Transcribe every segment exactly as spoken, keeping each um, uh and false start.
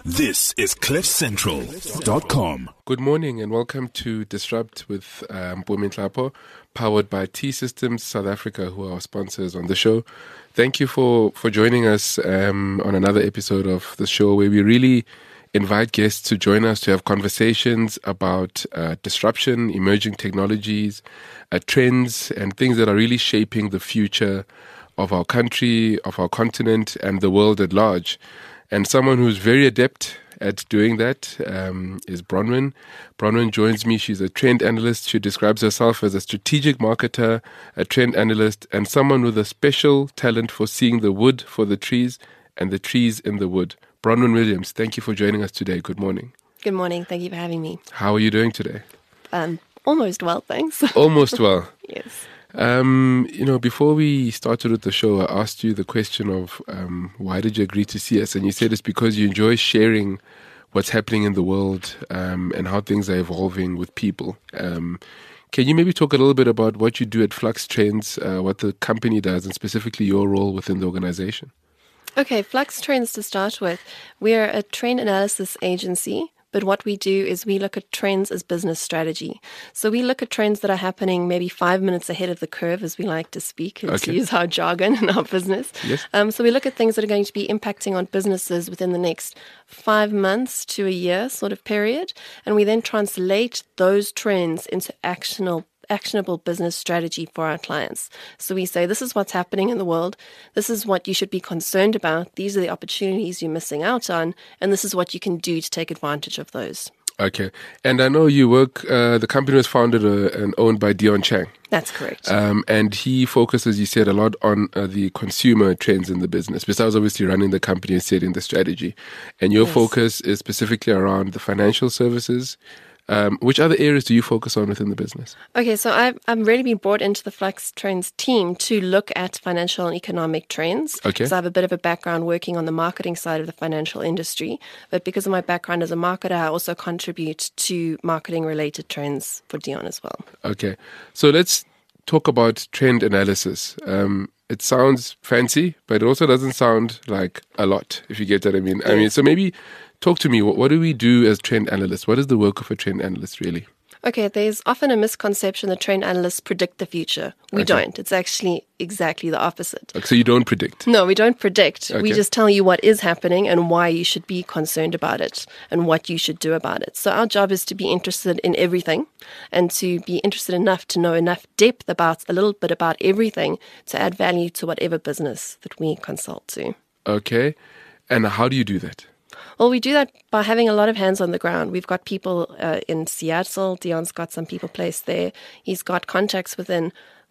This is cliff central dot com. Good morning and welcome to Disrupt with um, Mpumi Nhlapo, powered by T-Systems South Africa, who are our sponsors on the show. Thank you for, for joining us um, on another episode of the show where we really invite guests to join us to have conversations about uh, disruption, emerging technologies, uh, trends, and things that are really shaping the future of our country, of our continent, and the world at large. And someone who's very adept at doing that um, is Bronwyn. Bronwyn joins me. She's a trend analyst. She describes herself as a strategic marketer, a trend analyst, and someone with a special talent for seeing the wood for the trees and the trees in the wood. Bronwyn Williams, thank you for joining us today. Good morning. Good morning. Thank you for having me. How are you doing today? Um, almost well, thanks. Almost well. Yes. Um, you know, before we started with the show, I asked you the question of um, why did you agree to see us? And you said it's because you enjoy sharing what's happening in the world um, and how things are evolving with people. Um, can you maybe talk a little bit about what you do at Flux Trends, uh, what the company does, and specifically your role within the organization? Okay, Flux Trends to start with. We're a trend analysis agency. But what we do is we look at trends as business strategy. So we look at trends that are happening maybe five minutes ahead of the curve, as we like to speak, and Okay. to use our jargon in our business. Yes. Um, so we look at things that are going to be impacting on businesses within the next five months to a year sort of period. And we then translate those trends into actionable actionable business strategy for our clients. So we say, this is what's happening in the world. This is what you should be concerned about. These are the opportunities you're missing out on. And this is what you can do to take advantage of those. Okay. And I know you work, uh, the company was founded uh, and owned by Dion Chang. That's correct. Um, and he focuses, you said, a lot on uh, the consumer trends in the business, besides obviously running the company and setting the strategy. And your Yes. focus is specifically around the financial services. Um, which other areas do you focus on within the business? Okay, so I've, I've really been brought into the Flux Trends team to look at financial and economic trends. Okay. So I have a bit of a background working on the marketing side of the financial industry. But because of my background as a marketer, I also contribute to marketing-related trends for Dion as well. Okay. So let's talk about trend analysis. Um, it sounds fancy, but it also doesn't sound like a lot, if you get what I mean. I mean, so maybe talk to me. What, what do we do as trend analysts? What is the work of a trend analyst, really? Okay, there's often a misconception that trend analysts predict the future. We Okay. don't. It's actually exactly the opposite. So you don't predict. No, we don't predict. We Okay. just tell you what is happening and why you should be concerned about it and what you should do about it. So our job is to be interested in everything and to be interested enough to know enough depth about a little bit about everything to add value to whatever business that we consult to. Okay. And how do you do that? Well, we do that by having a lot of hands on the ground. We've got people uh, in Seattle. Dion's got some people placed there. He's got contacts within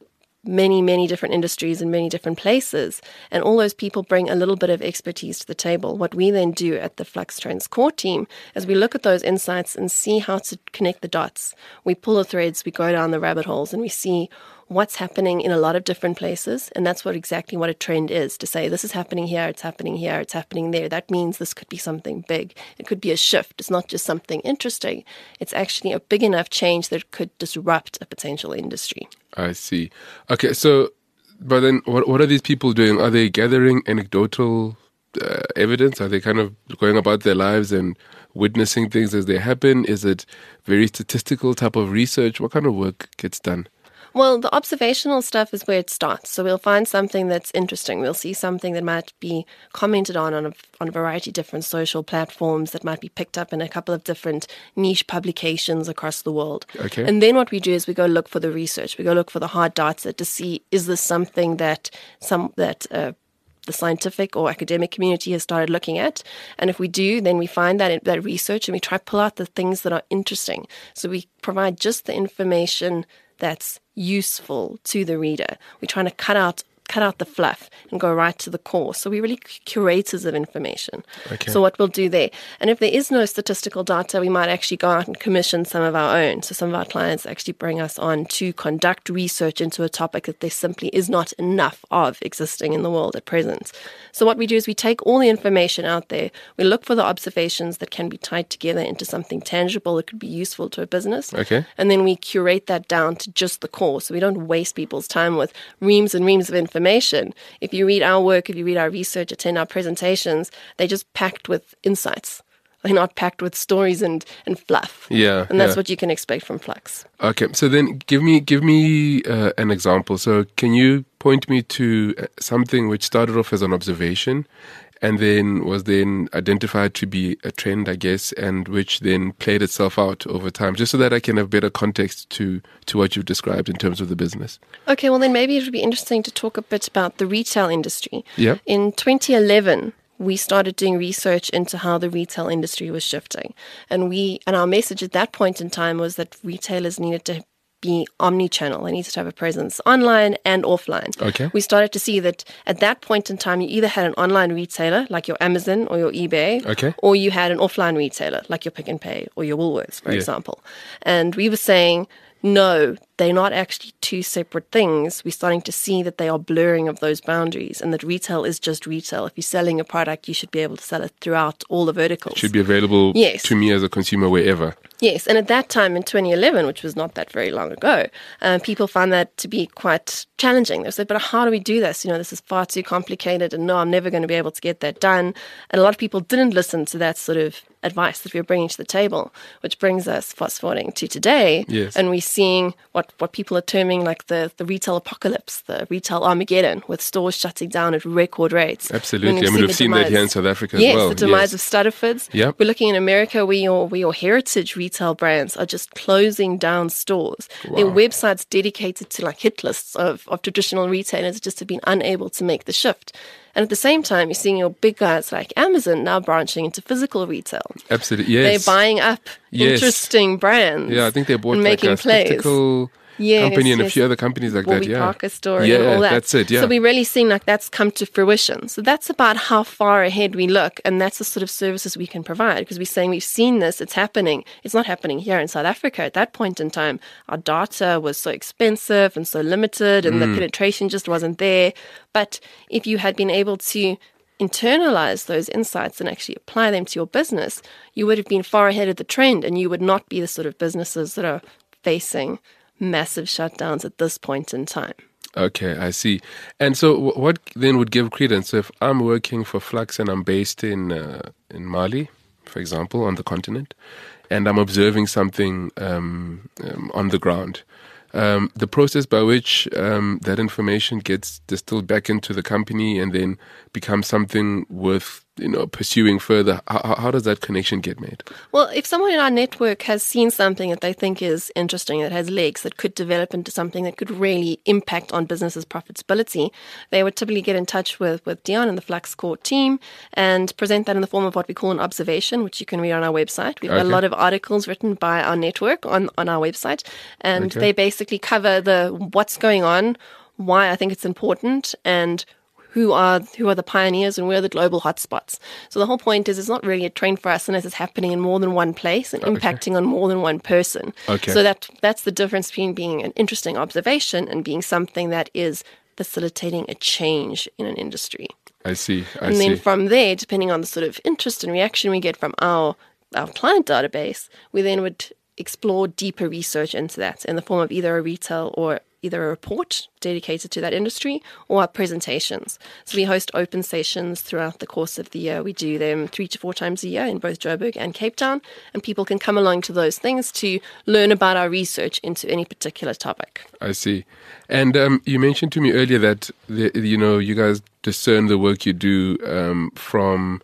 many, many different industries in many different places. And all those people bring a little bit of expertise to the table. What we then do at the Flux Trends core team is we look at those insights and see how to connect the dots. We pull the threads, we go down the rabbit holes, and we see what's happening in a lot of different places. And that's what exactly what a trend is, to say this is happening here, it's happening here, it's happening there. That means this could be something big. It could be a shift. It's not just something interesting. It's actually a big enough change that could disrupt a potential industry. I see. Okay, so, but then what, what are these people doing? Are they gathering anecdotal uh, evidence? Are they kind of going about their lives and witnessing things as they happen? Is it very statistical type of research? What kind of work gets done? Well, the observational stuff is where it starts. So we'll find something that's interesting. We'll see something that might be commented on on a, on a variety of different social platforms, that might be picked up in a couple of different niche publications across the world. Okay. And then what we do is we go look for the research. We go look for the hard data to see, is this something that some that uh, the scientific or academic community has started looking at? And if we do, then we find that that research and we try to pull out the things that are interesting. So we provide just the information that's useful to the reader. We're trying to cut out cut out the fluff and go right to the core. So we're really curators of information. Okay. So what we'll do there, and if there is no statistical data, we might actually go out and commission some of our own. So some of our clients actually bring us on to conduct research into a topic that there simply is not enough of existing in the world at present. So what we do is we take all the information out there, we look for the observations that can be tied together into something tangible that could be useful to a business. Okay. And then we curate that down to just the core. So we don't waste people's time with reams and reams of information. Information. If you read our work, if you read our research, attend our presentations, they're just packed with insights. They're not packed with stories and, and fluff. Yeah, And that's yeah. what you can expect from Flux. Okay, so then give me give me uh, an example. So can you point me to uh, something which started off as an observation and then was then identified to be a trend, I guess, and which then played itself out over time, just so that I can have better context to, to what you've described in terms of the business? Okay, well then maybe it would be interesting to talk a bit about the retail industry. Yeah. In twenty eleven, we started doing research into how the retail industry was shifting. And we and our message at that point in time was that retailers needed to be omni-channel. They needed to have a presence online and offline. Okay. We started to see that at that point in time, you either had an online retailer like your Amazon or your eBay, Okay. or you had an offline retailer like your Pick and Pay or your Woolworths, for Yeah. example. And we were saying, no, they're not actually two separate things. We're starting to see that they are blurring of those boundaries and that retail is just retail. If you're selling a product, you should be able to sell it throughout all the verticals. Should be available Yes. to me as a consumer wherever. Yes, and at that time in twenty eleven, which was not that very long ago, um, people found that to be quite challenging. They said, but how do we do this? You know, this is far too complicated and no, I'm never going to be able to get that done. And a lot of people didn't listen to that sort of advice that we were bringing to the table, which brings us fast forwarding to today. Yes. And we're seeing what, what people are terming like the, the retail apocalypse, the retail Armageddon, with stores shutting down at record rates. Absolutely. we've I mean, seen we've the seen that demise- here in South Africa yes, as well. the demise Yes. of Stutterfords. Yep. We're looking in America where your, where your heritage retail brands are just closing down stores. Their websites dedicated to like hit lists of, of traditional retailers just have been unable to make the shift. And at the same time, you're seeing your big guys like Amazon now branching into physical retail. Absolutely. Yes. They're buying up Yes. interesting brands. Yeah, I think they bought and like making a plays. spectacle Yes, company and a yes. few other companies like Warby that. Yeah. Parker store yeah, and all that. that's it. Yeah. So we're really seeing like that's come to fruition. So that's about how far ahead we look, and that's the sort of services we can provide, because we're saying we've seen this, it's happening. It's not happening here in South Africa. At that point in time, our data was so expensive and so limited, and Mm. the penetration just wasn't there. But if you had been able to internalize those insights and actually apply them to your business, you would have been far ahead of the trend, and you would not be the sort of businesses that are facing massive shutdowns at this point in time. Okay, I see. And so, wh- what then would give credence? So if I'm working for Flux and I'm based in uh, in Mali, for example, on the continent, and I'm observing something um, um, on the ground, um, the process by which um, that information gets distilled back into the company and then becomes something worth, you know, pursuing further. How, how does that connection get made? Well, if someone in our network has seen something that they think is interesting, that has legs, that could develop into something that could really impact on businesses' profitability, they would typically get in touch with, with Dion and the Flux Core team and present that in the form of what we call an observation, which you can read on our website. We've got Okay. a lot of articles written by our network on, on our website, and Okay. they basically cover the what's going on, why I think it's important, and who are who are the pioneers and where are the global hotspots. So the whole point is it's not really a trend for us unless it's happening in more than one place and impacting on more than one person. Okay. So that that's the difference between being an interesting observation and being something that is facilitating a change in an industry. I see. I And see. then from there, depending on the sort of interest and reaction we get from our our client database, we then would explore deeper research into that in the form of either a retail or either a report dedicated to that industry or our presentations. So we host open sessions throughout the course of the year. We do them three to four times a year in both Joburg and Cape Town, and people can come along to those things to learn about our research into any particular topic. I see. And um, you mentioned to me earlier that, the, you know, you guys discern the work you do um, from,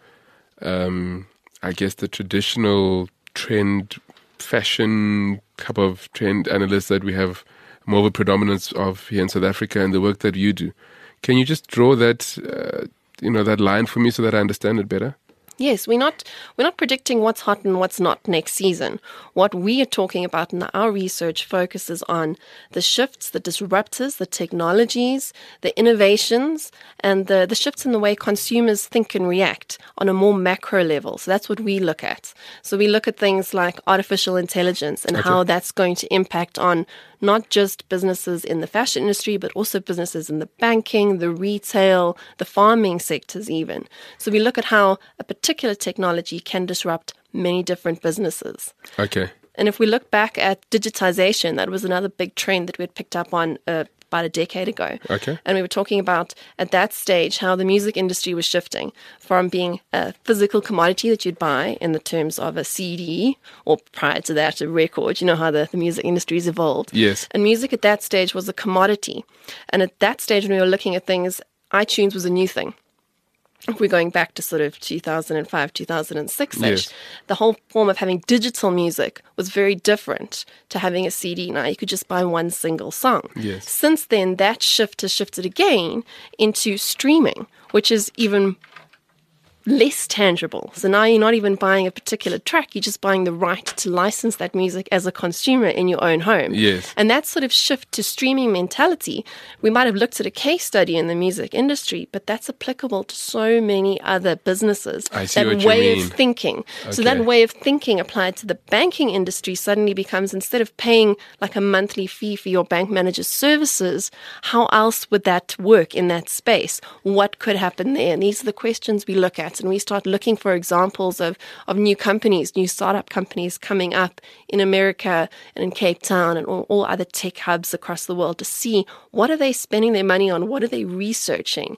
um, I guess, the traditional trend fashion type of trend analysts that we have more of a predominance of here in South Africa, and the work that you do. Can you just draw that, uh, you know, that line for me so that I understand it better? Yes, we're not we're not predicting what's hot and what's not next season. What we are talking about in our research focuses on the shifts, the disruptors, the technologies, the innovations, and the, the shifts in the way consumers think and react on a more macro level. So that's what we look at. So we look at things like artificial intelligence and Okay. how that's going to impact on not just businesses in the fashion industry, but also businesses in the banking, the retail, the farming sectors even. So we look at how a particular technology can disrupt many different businesses. Okay. And if we look back at digitization, that was another big trend that we had picked up on uh, about a decade ago. Okay. And we were talking about, at that stage, how the music industry was shifting from being a physical commodity that you'd buy in the terms of a C D, or prior to that, a record. You know how the, the music industry has evolved. Yes. And music at that stage was a commodity. And at that stage, when we were looking at things, iTunes was a new thing. If we're going back to sort of two thousand five, two thousand six, Yes. the whole form of having digital music was very different to having a C D. Now you could just buy one single song. Yes. Since then, that shift has shifted again into streaming, which is even less tangible. So now you're not even buying a particular track, you're just buying the right to license that music as a consumer in your own home. Yes. And that sort of shift to streaming mentality, we might have looked at a case study in the music industry, but that's applicable to so many other businesses. I see that what you way mean. of thinking. So Okay. that way of thinking applied to the banking industry suddenly becomes, instead of paying like a monthly fee for your bank manager's services, how else would that work in that space? What could happen there? And these are the questions we look at. And we start looking for examples of, of new companies, new startup companies coming up in America and in Cape Town and all, all other tech hubs across the world to see what are they spending their money on, what are they researching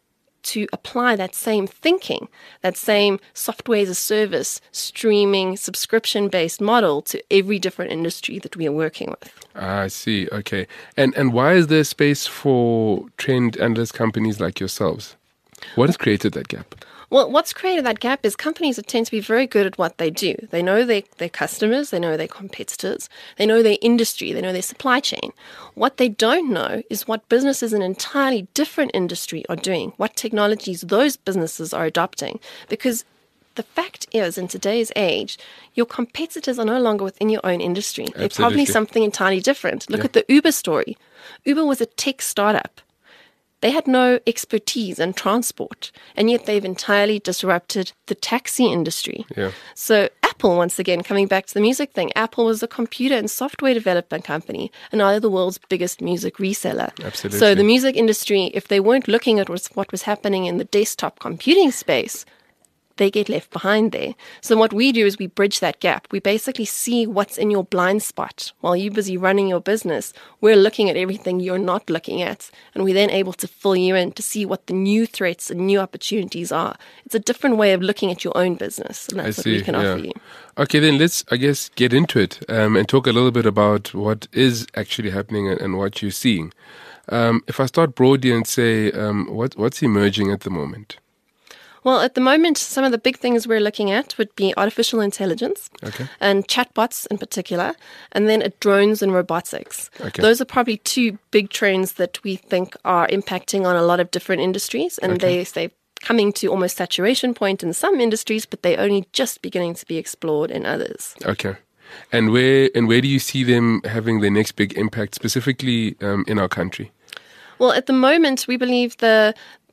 to apply that same thinking, that same software as a service, streaming, subscription-based model to every different industry that we are working with. Ah, I see. Okay. And and why is there space for trend analyst companies like yourselves? What has created that gap? Well, what's created that gap is companies that tend to be very good at what they do. They know their, their customers, they know their competitors, they know their industry, they know their supply chain. What they don't know is what businesses in an entirely different industry are doing, what technologies those businesses are adopting. Because the fact is, in today's age, your competitors are no longer within your own industry. They're probably Absolutely. something entirely different. Look Yeah. at the Uber story. Uber was a tech startup. They had no expertise in transport, and yet they've entirely disrupted the taxi industry. Yeah. So Apple, once again, coming back to the music thing, Apple was a computer and software development company, and now they're the world's biggest music reseller. Absolutely. So the music industry, if they weren't looking at what's- what was happening in the desktop computing space, they get left behind there. So what we do is we bridge that gap. We basically see what's in your blind spot. While you're busy running your business, we're looking at everything you're not looking at, and we're then able to fill you in to see what the new threats and new opportunities are. It's a different way of looking at your own business, and I that's what see. we can yeah. offer you. Okay, then let's, I guess, get into it um, and talk a little bit about what is actually happening and, and what you're seeing. Um, if I start broadly and say, um, what, what's emerging at the moment? Well, at the moment, some of the big things we're looking at would be artificial intelligence Okay. and chatbots in particular, and then at drones and robotics. Okay. Those are probably two big trends that we think are impacting on a lot of different industries, and Okay. they, they're coming to almost saturation point in some industries, but they're only just beginning to be explored in others. Okay. And where and where do you see them having their next big impact, specifically um, in our country? Well, at the moment, we believe the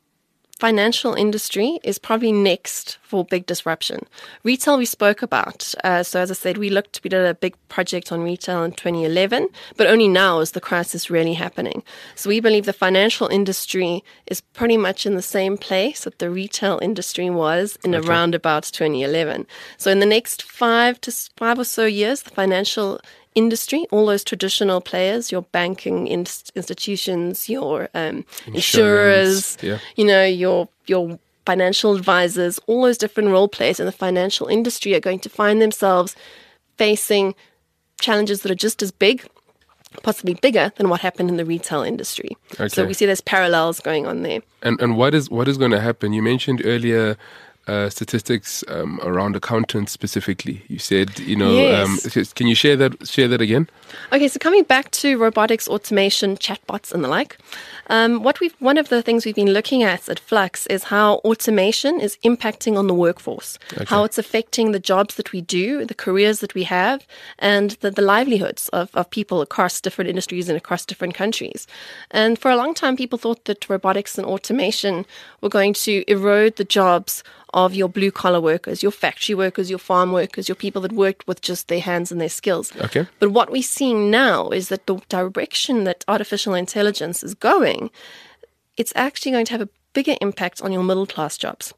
financial industry is probably next for big disruption. Retail we spoke about. Uh, so as I said, we looked, we did a big project on retail in twenty eleven, but only now is the crisis really happening. So we believe the financial industry is pretty much in the same place that the retail industry was in Okay. around about twenty eleven. So in the next five to s- five or so years, the financial industry, all those traditional players, your banking inst- institutions, your um, Insurance, insurers, yeah. you know, your your financial advisors, all those different role players in the financial industry are going to find themselves facing challenges that are just as big, possibly bigger than what happened in the retail industry. So Okay. we see there's parallels going on there. And and what is what is going to happen? You mentioned earlier uh, statistics um, around accountants specifically. You said, you know, Yes. um, can you share that share that again? Okay, so coming back to robotics, automation, chatbots, and the like, um, what we've one of the things we've been looking at at Flux is how automation is impacting on the workforce, how it's affecting the jobs that we do, the careers that we have, and the, the livelihoods of, of people across different industries and across different countries. And for a long time, people thought that robotics and automation were going to erode the jobs of your blue-collar workers, your factory workers, your farm workers, your people that worked with just their hands and their skills. Okay. But what we're seeing now is that the direction that artificial intelligence is going, it's actually going to have a bigger impact on your middle-class jobs.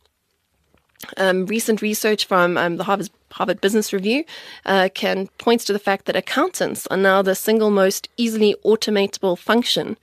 Um, recent research from um, the Harvard, Harvard Business Review uh, can points to the fact that accountants are now the single most easily automatable function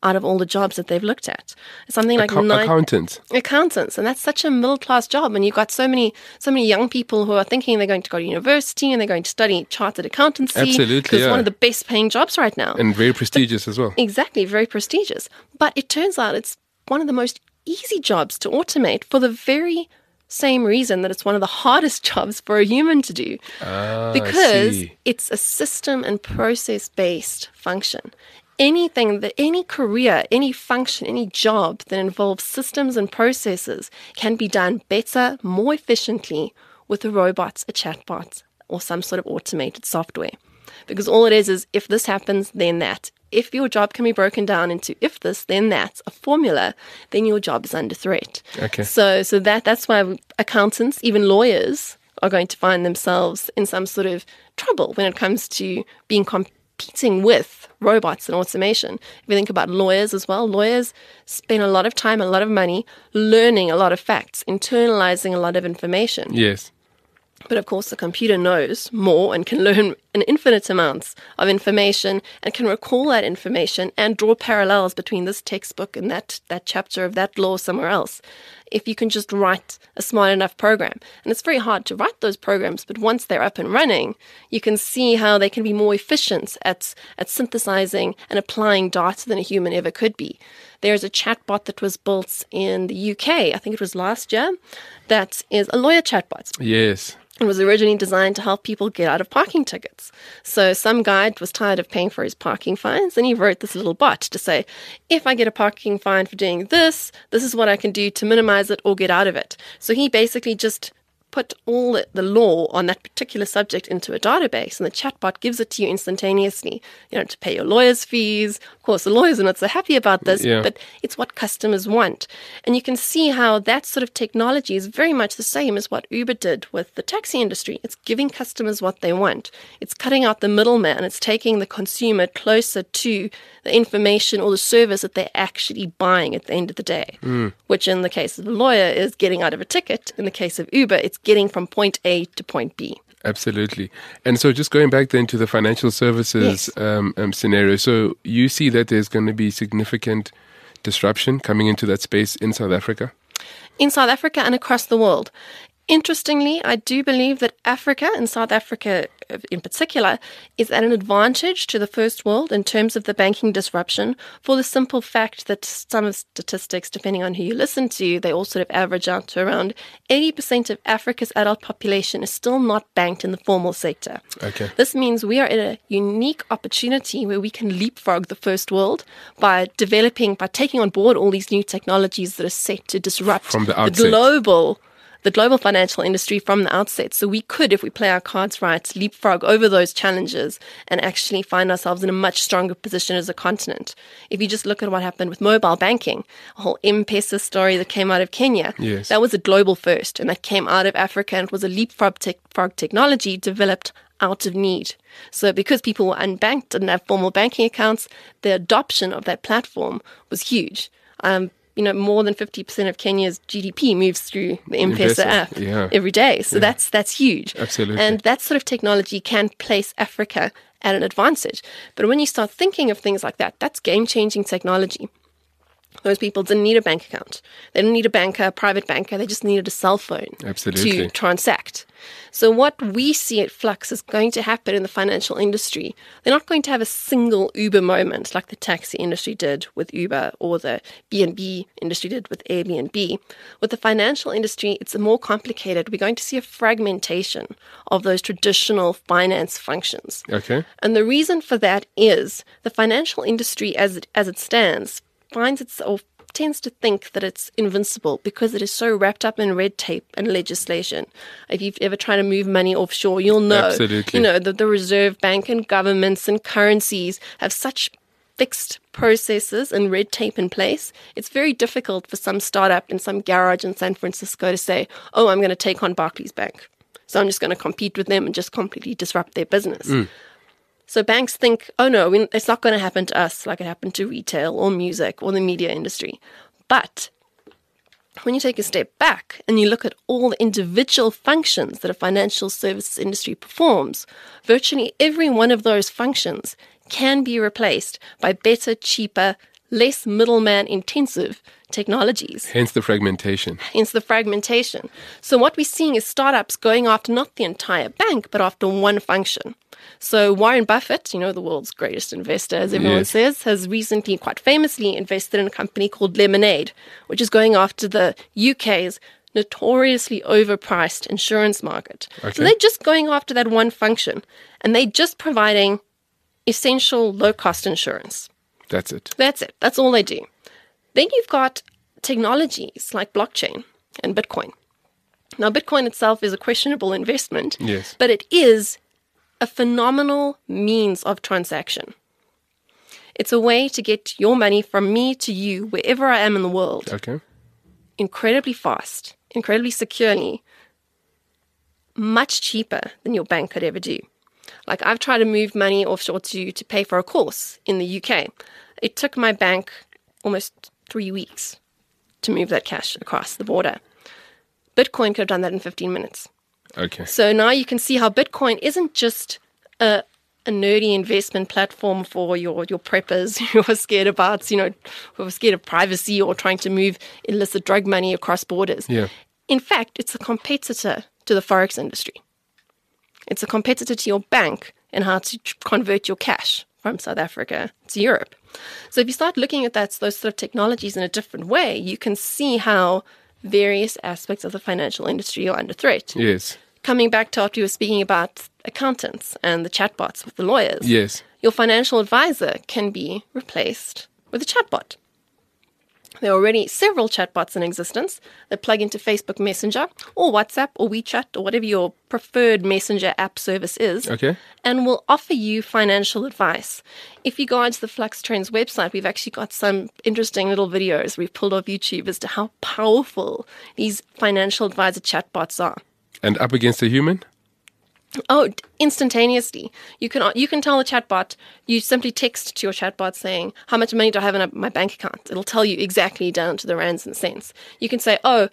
out of all the jobs that they've looked at. Something like Acco- nine accountants. accountants, and that's such a middle class job. And you've got so many so many young people who are thinking they're going to go to university and they're going to study chartered accountancy. Absolutely, because it's yeah. one of the best paying jobs right now. And very prestigious as well. Exactly, very prestigious. But it turns out it's one of the most easy jobs to automate for the very same reason that it's one of the hardest jobs for a human to do. Ah, I because see. it's a system and process based function. Anything that any career, any function, any job that involves systems and processes can be done better, more efficiently with a robot, a chatbot, or some sort of automated software. Because all it is is if this happens, then that. If your job can be broken down into if this, then that, a formula, then your job is under threat. Okay. So, so that that's why accountants, even lawyers, are going to find themselves in some sort of trouble when it comes to being competing with robots and automation. If you think about lawyers as well, lawyers spend a lot of time, a lot of money learning a lot of facts, internalizing a lot of information. Yes. But of course, the computer knows more and can learn an infinite amounts of information and can recall that information and draw parallels between this textbook and that, that chapter of that law somewhere else. If you can just write a smart enough program. And it's very hard to write those programs, but once they're up and running, you can see how they can be more efficient at, at synthesizing and applying data than a human ever could be. There's a chatbot that was built in the U K, I think it was last year, that is a lawyer chatbot. Yes. It was originally designed to help people get out of parking tickets. So some guy was tired of paying for his parking fines, and he wrote this little bot to say, if I get a parking fine for doing this, this is what I can do to minimize it or get out of it. So he basically just put all the, the law on that particular subject into a database, and the chatbot gives it to you instantaneously. You know, to pay your lawyer's fees. Of course, the lawyers are not so happy about this, Yeah. but it's what customers want. And you can see how that sort of technology is very much the same as what Uber did with the taxi industry. It's giving customers what they want. It's cutting out the middleman. It's taking the consumer closer to the information or the service that they're actually buying at the end of the day, mm. which in the case of a lawyer is getting out of a ticket. In the case of Uber, it's getting from point A to point B. Absolutely. And so just going back then to the financial services Yes. um, um, scenario, so you see that there's going to be significant disruption coming into that space in South Africa? In South Africa and across the world. Interestingly, I do believe that Africa, and South Africa in particular, is at an advantage to the first world in terms of the banking disruption for the simple fact that some of statistics, depending on who you listen to, they all sort of average out to around eighty percent of Africa's adult population is still not banked in the formal sector. Okay. This means we are at a unique opportunity where we can leapfrog the first world by developing, by taking on board all these new technologies that are set to disrupt From the the outset. global the global financial industry from the outset. So we could, if we play our cards right, leapfrog over those challenges and actually find ourselves in a much stronger position as a continent. If you just look at what happened with mobile banking, a whole M-Pesa story that came out of Kenya, Yes. that was a global first, and that came out of Africa, and it was a leapfrog te- frog technology developed out of need. So because people were unbanked, didn't have formal banking accounts, the adoption of that platform was huge. Um, You know, more than fifty percent of Kenya's G D P moves through the M-Pesa M-Pesa, app yeah. every day. So Yeah. that's that's huge. Absolutely. And that sort of technology can place Africa at an advantage. But when you start thinking of things like that, that's game-changing technology. Those people didn't need a bank account. They didn't need a banker, a private banker. They just needed a cell phone Absolutely. to transact. So what we see at Flux is going to happen in the financial industry. They're not going to have a single Uber moment like the taxi industry did with Uber or the B and B industry did with Airbnb. With the financial industry, it's more complicated. We're going to see a fragmentation of those traditional finance functions. Okay. And the reason for that is the financial industry as it, as it stands finds itself tends to think that it's invincible because it is so wrapped up in red tape and legislation. If you've ever tried to move money offshore, you'll know, Absolutely. you know, that the Reserve Bank and governments and currencies have such fixed processes and red tape in place. It's very difficult for some startup in some garage in San Francisco to say, oh, I'm going to take on Barclays Bank. So I'm just going to compete with them and just completely disrupt their business. Mm. So banks think, oh no, we- it's not going to happen to us like it happened to retail or music or the media industry. But when you take a step back and you look at all the individual functions that a financial services industry performs, virtually every one of those functions can be replaced by better, cheaper, less middleman intensive technologies. Hence the fragmentation. Hence the fragmentation. So what we're seeing is startups going after not the entire bank, but after one function. So Warren Buffett, you know, the world's greatest investor, as everyone Yes. says, has recently, quite famously, invested in a company called Lemonade, which is going after the U K's notoriously overpriced insurance market. Okay. So they're just going after that one function, and they're just providing essential low-cost insurance. That's it. That's it. That's all they do. Then you've got technologies like blockchain and Bitcoin. Now, Bitcoin itself is a questionable investment, Yes. but it is a phenomenal means of transaction. It's a way to get your money from me to you, wherever I am in the world, Okay. incredibly fast, incredibly securely, much cheaper than your bank could ever do. Like, I've tried to move money offshore to, to pay for a course in the U K. It took my bank almost three weeks to move that cash across the border. Bitcoin could have done that in fifteen minutes. Okay. So now you can see how Bitcoin isn't just a, a nerdy investment platform for your, your preppers who are scared about, you know, who are scared of privacy or trying to move illicit drug money across borders. Yeah. In fact, it's a competitor to the Forex industry. It's a competitor to your bank in how to tr- convert your cash from South Africa to Europe. So if you start looking at that, those sort of technologies in a different way, you can see how various aspects of the financial industry are under threat. Yes. Coming back to what we were speaking about accountants and the chatbots with the lawyers, Yes. your financial advisor can be replaced with a chatbot. There are already several chatbots in existence that plug into Facebook Messenger or WhatsApp or WeChat or whatever your preferred messenger app service is, Okay. and will offer you financial advice. If you go onto the Flux Trends website, we've actually got some interesting little videos we've pulled off YouTube as to how powerful these financial advisor chatbots are. And up against a human? Oh, instantaneously. You can you can tell the chatbot, you simply text to your chatbot saying, how much money do I have in a, my bank account? It'll tell you exactly down to the rands and cents. You can say, oh,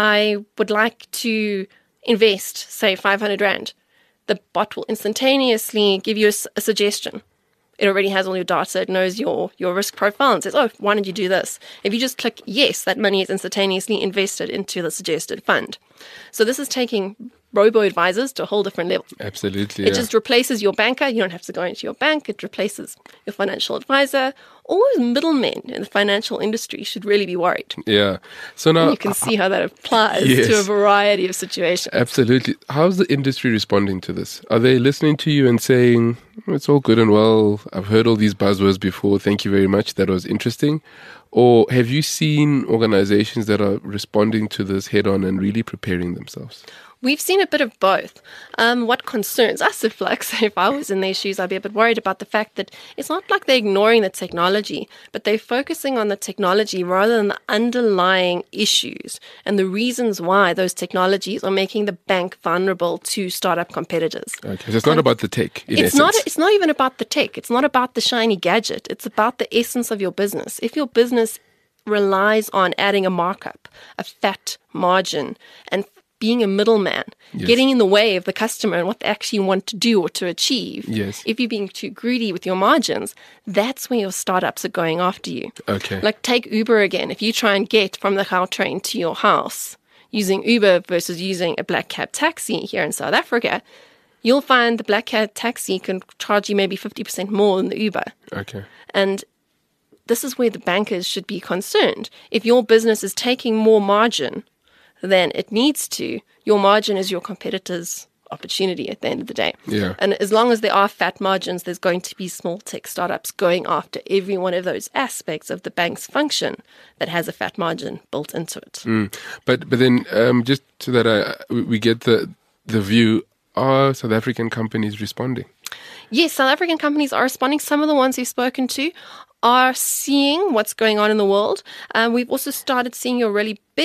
I would like to invest, say, five hundred rand. The bot will instantaneously give you a, s- a suggestion. It already has all your data. It knows your, your risk profile and says, oh, why don't you do this? If you just click yes, that money is instantaneously invested into the suggested fund. So this is taking robo-advisors to a whole different level. Absolutely. It yeah. just replaces your banker. You don't have to go into your bank. It replaces your financial advisor. All those middlemen in the financial industry should really be worried. Yeah. So now, You can see how that applies Yes. to a variety of situations. absolutely. How's the industry responding to this? Are they listening to you and saying, it's all good and well, I've heard all these buzzwords before, thank you very much, that was interesting? Or have you seen organizations that are responding to this head on and really preparing themselves? We've seen a bit of both. Um, what concerns us at Flux, if I was in their shoes, I'd be a bit worried about the fact that it's not like they're ignoring the technology, but they're focusing on the technology rather than the underlying issues and the reasons why those technologies are making the bank vulnerable to startup competitors. Okay. So it's not about the tech, in It's essence. not. It's not even about the tech. It's not about the shiny gadget. It's about the essence of your business. If your business relies on adding a markup, a fat margin, and being a middleman, Yes. getting in the way of the customer and what they actually want to do or to achieve. Yes. If you're being too greedy with your margins, that's where your startups are going after you. Okay. Like take Uber again. If you try and get from the Gautrain to your house using Uber versus using a black cab taxi here in South Africa, you'll find the black cab taxi can charge you maybe fifty percent more than the Uber. Okay. And this is where the bankers should be concerned. If your business is taking more margin than it needs to, your margin is your competitor's opportunity at the end of the day. Yeah. And as long as there are fat margins, there's going to be small tech startups going after every one of those aspects of the bank's function that has a fat margin built into it. Mm. But but then um, just so that I, we we get the the view, are South African companies responding? Yes, South African companies are responding. Some of the ones we've spoken to are seeing what's going on in the world. Um, we've also started seeing a really big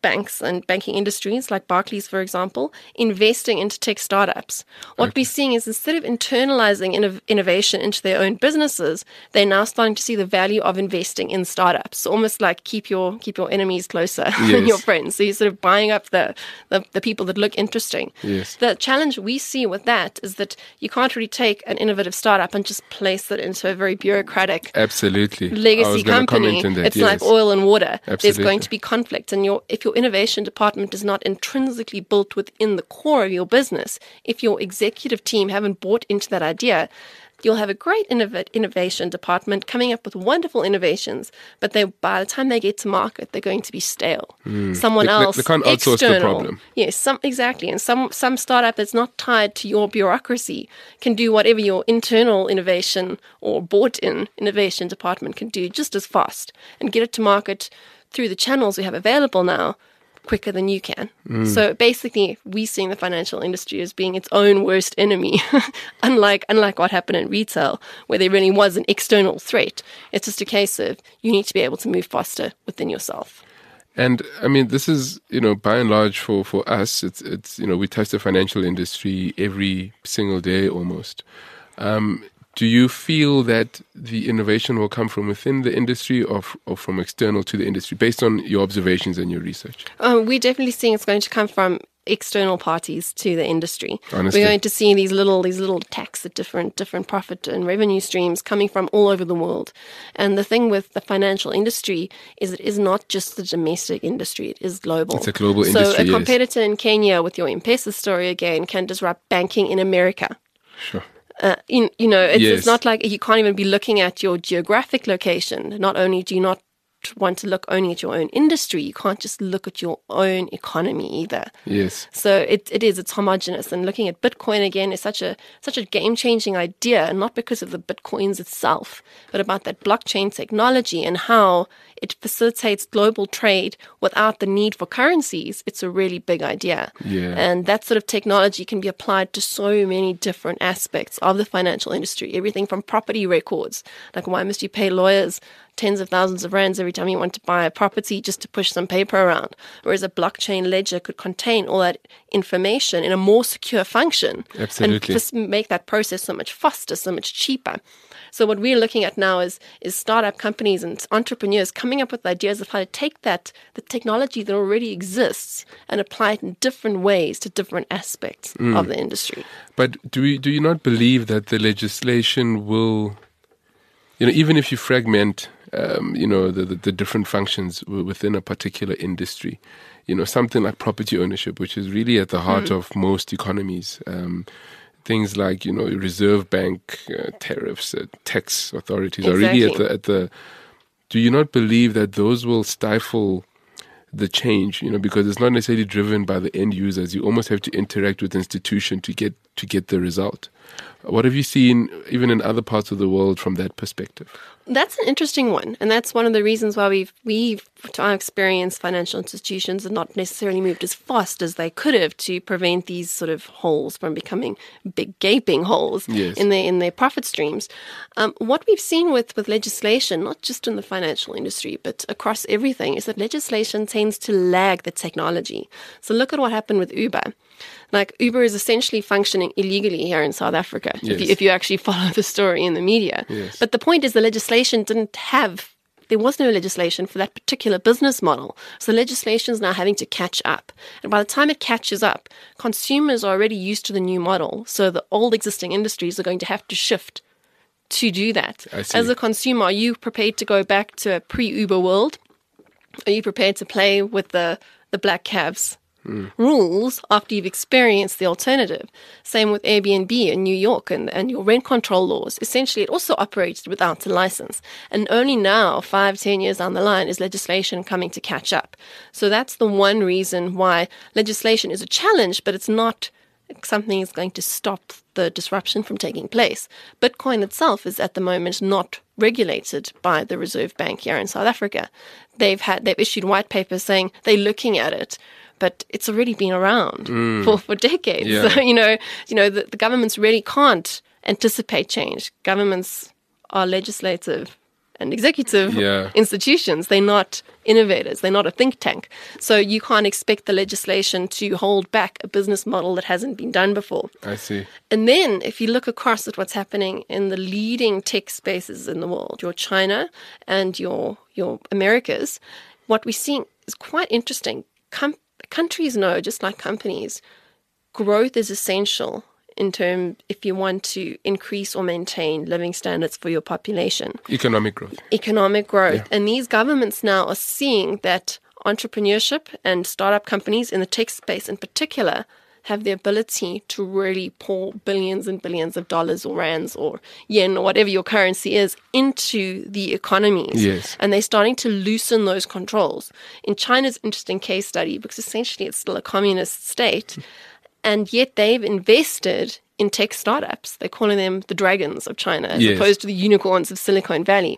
banks and banking industries like Barclays, for example, investing into tech startups. What Okay. we're seeing is instead of internalizing inno- innovation into their own businesses, they're now starting to see the value of investing in startups. So almost like keep your keep your enemies closer than Yes. your friends. So you're sort of buying up the, the, the people that look interesting. Yes. The challenge we see with that is that you can't really take an innovative startup and just place it into a very bureaucratic Absolutely. I legacy was gonna company. comment on that, It's yes. like oil and water. There's Absolutely. going to be conflict, and your if your innovation department is not intrinsically built within the core of your business, if your executive team haven't bought into that idea, you'll have a great innov- innovation department coming up with wonderful innovations, but they by the time they get to market, they're going to be stale. Someone They- they- else they can't outsource the external, problem. yes, some exactly, and some some startup that's not tied to your bureaucracy can do whatever your internal innovation or bought-in innovation department can do just as fast and get it to market through the channels we have available now quicker than you can. So basically, we're seeing the financial industry as being its own worst enemy, unlike unlike what happened in retail, where there really was an external threat. It's just a case of you need to be able to move faster within yourself. And I mean, this is, you know, by and large for, for us, it's, it's, you know, we touch the financial industry every single day almost. Um, do you feel that the innovation will come from within the industry or, f- or from external to the industry based on your observations and your research? Um, we're definitely seeing it's going to come from external parties to the industry. Honestly. We're going to see these little these little attacks at different different profit and revenue streams coming from all over the world. And the thing with the financial industry is it is not just the domestic industry, it is global. It's a global so industry, a yes. competitor in Kenya with your M-Pesa story again can disrupt banking in America. Sure. Uh, you, you know, it's, Yes. it's not like you can't even be looking at your geographic location. Not only do you not want to look only at your own industry, you can't just look at your own economy either. Yes. So it it is it's homogenous, and looking at Bitcoin again is such a such a game changing idea, and not because of the Bitcoins itself, but about that blockchain technology and how it facilitates global trade without the need for currencies. It's a really big idea. Yeah. And that sort of technology can be applied to so many different aspects of the financial industry. Everything from property records, like why must you pay lawyers tens of thousands of rands every time you want to buy a property just to push some paper around? Whereas a blockchain ledger could contain all that information in a more secure function. Absolutely. And just make that process so much faster, so much cheaper. So what we're looking at now is is startup companies and entrepreneurs coming up with ideas of how to take that, the technology that already exists, and apply it in different ways to different aspects of the industry. But do you, do you not believe that the legislation will, you know, even if you fragment, um, you know, the, the, the different functions w- within a particular industry, you know, something like property ownership, which is really at the heart of most economies, um, things like, you know, Reserve Bank uh, tariffs, uh, tax authorities are really at Exactly. the, at the, do you not believe that those will stifle the change, you know, because it's not necessarily driven by the end users. You almost have to interact with the institution to get to get the result. What have you seen, even in other parts of the world, from that perspective? That's an interesting one, and that's one of the reasons why we've we've to our experience, financial institutions have not necessarily moved as fast as they could have to prevent these sort of holes from becoming big gaping holes Yes. in their in their profit streams. Um, what we've seen with with legislation, not just in the financial industry but across everything, is that legislation tends to lag the technology. So look at what happened with Uber. Like Uber is essentially functioning illegally here in South Africa, if, Yes. you, if you actually follow the story in the media. Yes. But the point is the legislation didn't have, there was no legislation for that particular business model. So legislation is now having to catch up. And by the time it catches up, consumers are already used to the new model. So the old existing industries are going to have to shift to do that. I see. As a consumer, are you prepared to go back to a pre-Uber world? Are you prepared to play with the, the black cabs rules after you've experienced the alternative? Same with Airbnb in New York and, and your rent control laws. Essentially, it also operated without a license. And only now, five, ten years down the line, is legislation coming to catch up. So that's the one reason why legislation is a challenge, but it's not something that's going to stop the disruption from taking place. Bitcoin itself is at the moment not regulated by the Reserve Bank here in South Africa. They've had they've issued white papers saying they're looking at it, but it's already been around for, for decades. Yeah. So, you know, you know, the, the governments really can't anticipate change. Governments are legislative and executive Yeah. institutions. They're not innovators. They're not a think tank. So you can't expect the legislation to hold back a business model that hasn't been done before. I see. And then if you look across at what's happening in the leading tech spaces in the world, your China and your your Americas, what we're seeing is quite interesting. Com- countries know, just like companies, growth is essential in terms if you want to increase or maintain living standards for your population. Economic growth. Economic growth. Yeah. And these governments now are seeing that entrepreneurship and startup companies in the tech space in particular have the ability to really pour billions and billions of dollars or rands or yen or whatever your currency is into the economies. Yes. And they're starting to loosen those controls. In China's interesting case study, because essentially it's still a communist state, and yet they've invested in tech startups. They're calling them the dragons of China as Yes. opposed to the unicorns of Silicon Valley.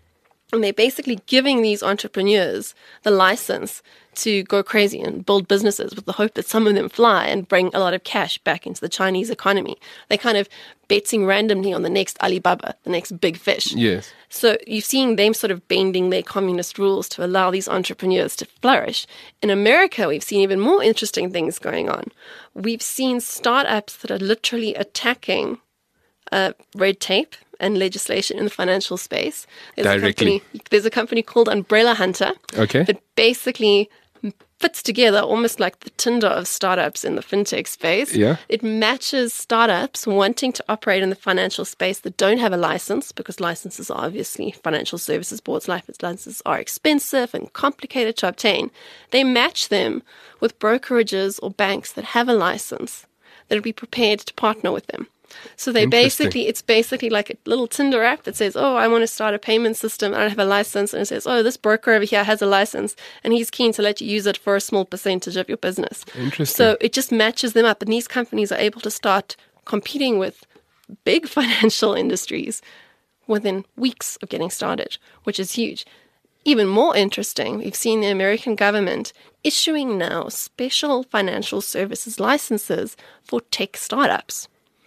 And they're basically giving these entrepreneurs the license to go crazy and build businesses with the hope that some of them fly and bring a lot of cash back into the Chinese economy. They're kind of betting randomly on the next Alibaba, the next big fish. Yes. So you've seen them sort of bending their communist rules to allow these entrepreneurs to flourish. In America, we've seen even more interesting things going on. We've seen startups that are literally attacking uh, red tape and legislation in the financial space. There's Directly. A company, there's a company called Umbrella Hunter Okay. that basically fits together almost like the Tinder of startups in the fintech space. Yeah. It matches startups wanting to operate in the financial space that don't have a license, because licenses are obviously financial services boards, licenses are expensive and complicated to obtain. They match them with brokerages or banks that have a license that would be prepared to partner with them. So they Interesting. basically, it's basically like a little Tinder app that says, oh, I want to start a payment system. I don't have a license. And it says, oh, this broker over here has a license and he's keen to let you use it for a small percentage of your business. Interesting. So it just matches them up. And these companies are able to start competing with big financial industries within weeks of getting started, which is huge. Even more interesting, we've seen the American government issuing now special financial services licenses for tech startups.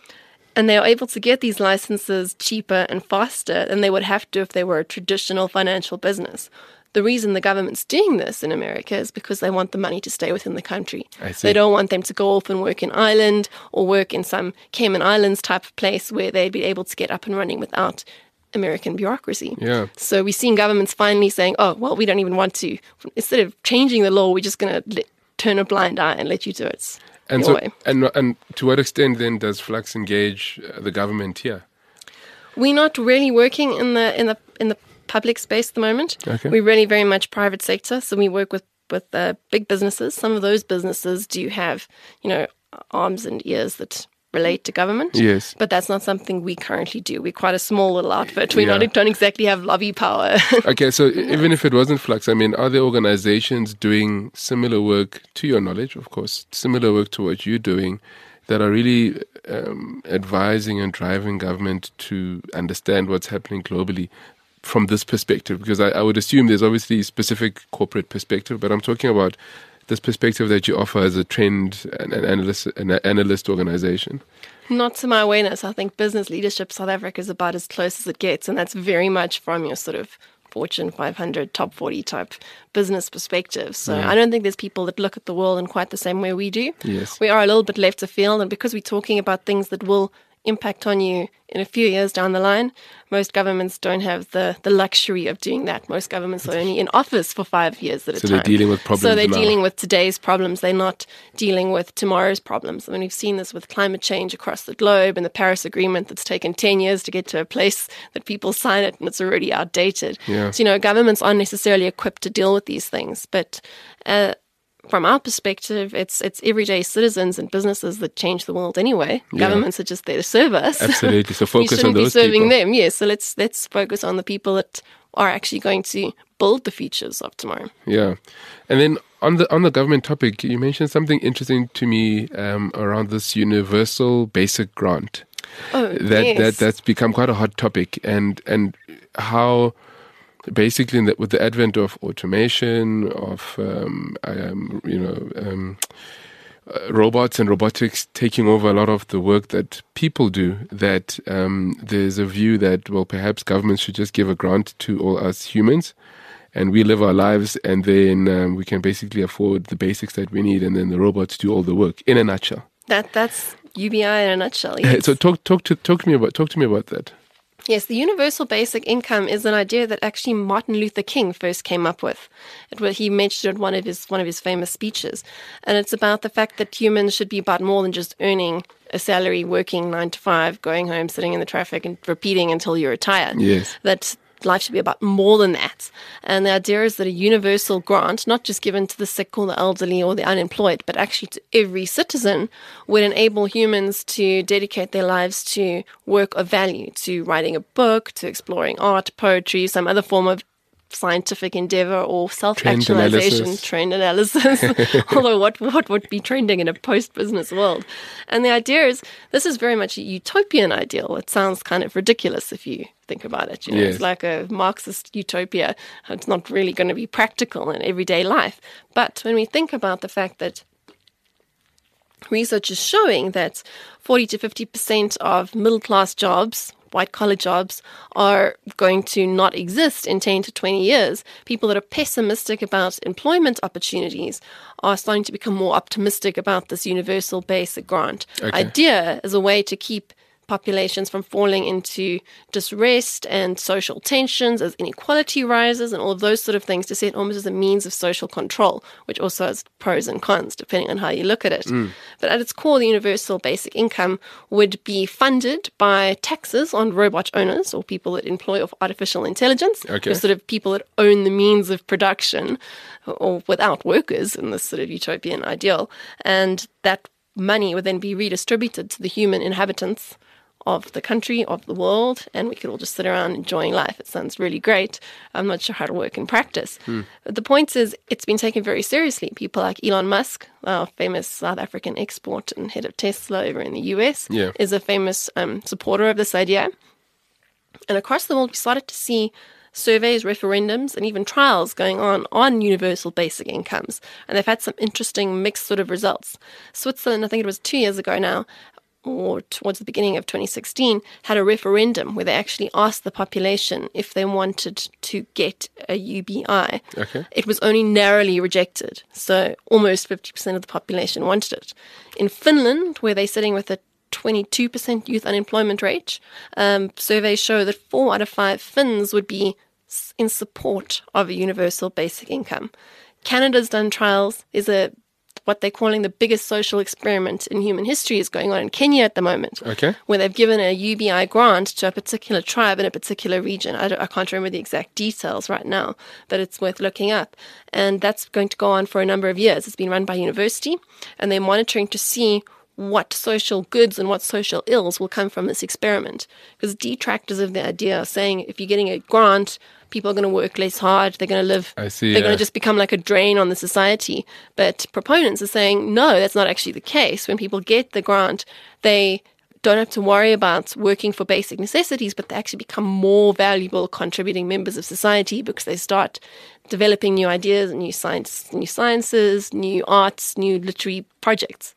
And they are able to get these licenses cheaper and faster than they would have to if they were a traditional financial business. The reason the government's doing this in America is because they want the money to stay within the country. I see. They don't want them to go off and work in Ireland or work in some Cayman Islands type of place where they'd be able to get up and running without American bureaucracy. Yeah. So we're seeing governments finally saying, oh, well, we don't even want to. Instead of changing the law, we're just going to turn a blind eye and let you do it. And your so, way. and and to what extent then does Flux engage uh, the government here? We're not really working in the in the in the public space at the moment. Okay. We're really very much private sector. So we work with with uh, big businesses. Some of those businesses do have, you know, arms and ears that relate to government. Yes. But that's not something we currently do. We're quite a small little outfit. We Yeah. not don't exactly have lobby power. Okay, so even if it wasn't Flux, I mean, are there organizations doing similar work, to your knowledge, of course, similar work to what you're doing, that are really um, advising and driving government to understand what's happening globally from this perspective? Because I, I would assume there's obviously specific corporate perspective, but I'm talking about this perspective that you offer as a trend and an analyst, an analyst organization. Not to my awareness. I think business leadership South Africa is about as close as it gets, and that's very much from your sort of Fortune five hundred, top forty type business perspective. So Yeah. I don't think there's people that look at the world in quite the same way we do. Yes. We are a little bit left of field, and because we're talking about things that will impact on you in a few years down the line, most governments don't have the, the luxury of doing that. Most governments are only in office for five years at a So time. they're dealing with problems So they're now. dealing with today's problems. They're not dealing with tomorrow's problems. I mean, we've seen this with climate change across the globe and the Paris Agreement that's taken ten years to get to a place that people sign it and it's already outdated. Yeah. So, you know, governments aren't necessarily equipped to deal with these things. But uh, from our perspective, it's it's everyday citizens and businesses that change the world anyway. Yeah. Governments are just there to serve us. Absolutely. So we focus on shouldn't be those serving people. them. Yes. So let's let's focus on the people that are actually going to build the futures of tomorrow. Yeah, and then on the on the government topic, you mentioned something interesting to me um, around this universal basic grant. Oh, That yes. that that's become quite a hot topic, and and how basically in the, with the advent of automation, of um, um, you know. Um, uh, robots and robotics taking over a lot of the work that people do, that um, there's a view that, well, perhaps governments should just give a grant to all us humans and we live our lives, and then um, we can basically afford the basics that we need, and then the robots do all the work, in a nutshell. That That's U B I in a nutshell. Yes. So talk talk to talk to me about talk to me about that. Yes, the universal basic income is an idea that actually Martin Luther King first came up with. It was, he mentioned it in one of his one of his famous speeches, and it's about the fact that humans should be about more than just earning a salary, working nine to five, going home, sitting in the traffic, and repeating until you retire. Yes, that life should be about more than that. And the idea is that a universal grant, not just given to the sick or the elderly or the unemployed, but actually to every citizen, would enable humans to dedicate their lives to work of value, to writing a book, to exploring art, poetry, some other form of scientific endeavor or self-actualization, trend analysis, although what, what would be trending in a post-business world? And the idea is, this is very much a utopian ideal. It sounds kind of ridiculous if you think about it. You know, yes. It's like a Marxist utopia. It's not really going to be practical in everyday life. But when we think about the fact that research is showing that forty to fifty percent of middle-class jobs, white-collar jobs, are going to not exist in ten to twenty years. People that are pessimistic about employment opportunities are starting to become more optimistic about this universal basic grant okay. idea as a way to keep populations from falling into disrest and social tensions as inequality rises and all of those sort of things, to see it almost as a means of social control, which also has pros and cons depending on how you look at it. Mm. But at its core, the universal basic income would be funded by taxes on robot owners or people that employ artificial intelligence, okay. or sort of people that own the means of production or without workers in this sort of utopian ideal. And that money would then be redistributed to the human inhabitants of the country, of the world, and we could all just sit around enjoying life. It sounds really great. I'm not sure how to work in practice. Hmm. But the point is, it's been taken very seriously. People like Elon Musk, our famous South African export and head of Tesla over in the U S, yeah. is a famous um, supporter of this idea. And across the world, we started to see surveys, referendums, and even trials going on on universal basic incomes. And they've had some interesting mixed sort of results. Switzerland, I think it was two years ago now, or towards the beginning of twenty sixteen, had a referendum where they actually asked the population if they wanted to get a U B I. Okay. It was only narrowly rejected, so almost fifty percent of the population wanted it. In Finland, where they're sitting with a twenty-two percent youth unemployment rate, um, surveys show that four out of five Finns would be in support of a universal basic income. Canada's done trials. Is a what they're calling the biggest social experiment in human history is going on in Kenya at the moment, okay. where they've given a U B I grant to a particular tribe in a particular region. I, don't, I can't remember the exact details right now, but it's worth looking up. And that's going to go on for a number of years. It's been run by a university, and they're monitoring to see what social goods and what social ills will come from this experiment. Because detractors of the idea are saying if you're getting a grant, people are going to work less hard, they're going to live, I see, they're yeah. going to just become like a drain on the society. But proponents are saying, no, that's not actually the case. When people get the grant, they don't have to worry about working for basic necessities, but they actually become more valuable contributing members of society because they start developing new ideas, new science, new sciences, new arts, new literary projects.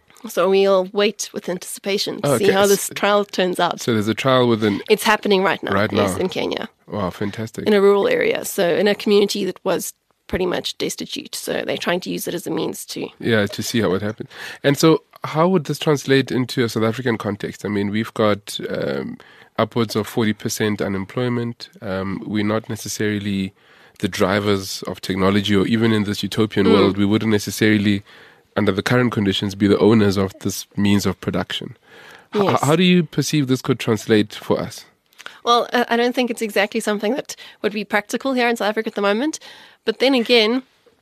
So we'll wait with anticipation to okay. see how this trial turns out. So there's a trial within... It's happening right now. Right yes, now. in Kenya. Wow, fantastic. In a rural area. So in a community that was pretty much destitute. So they're trying to use it as a means to... Yeah, to see how it happens. And so how would this translate into a South African context? I mean, we've got um, upwards of forty percent unemployment. Um, we're not necessarily the drivers of technology, or even in this utopian mm. world, we wouldn't necessarily... under the current conditions, be the owners of this means of production. Yes. H- how do you perceive this could translate for us? Well, I don't think it's exactly something that would be practical here in South Africa at the moment. But then again,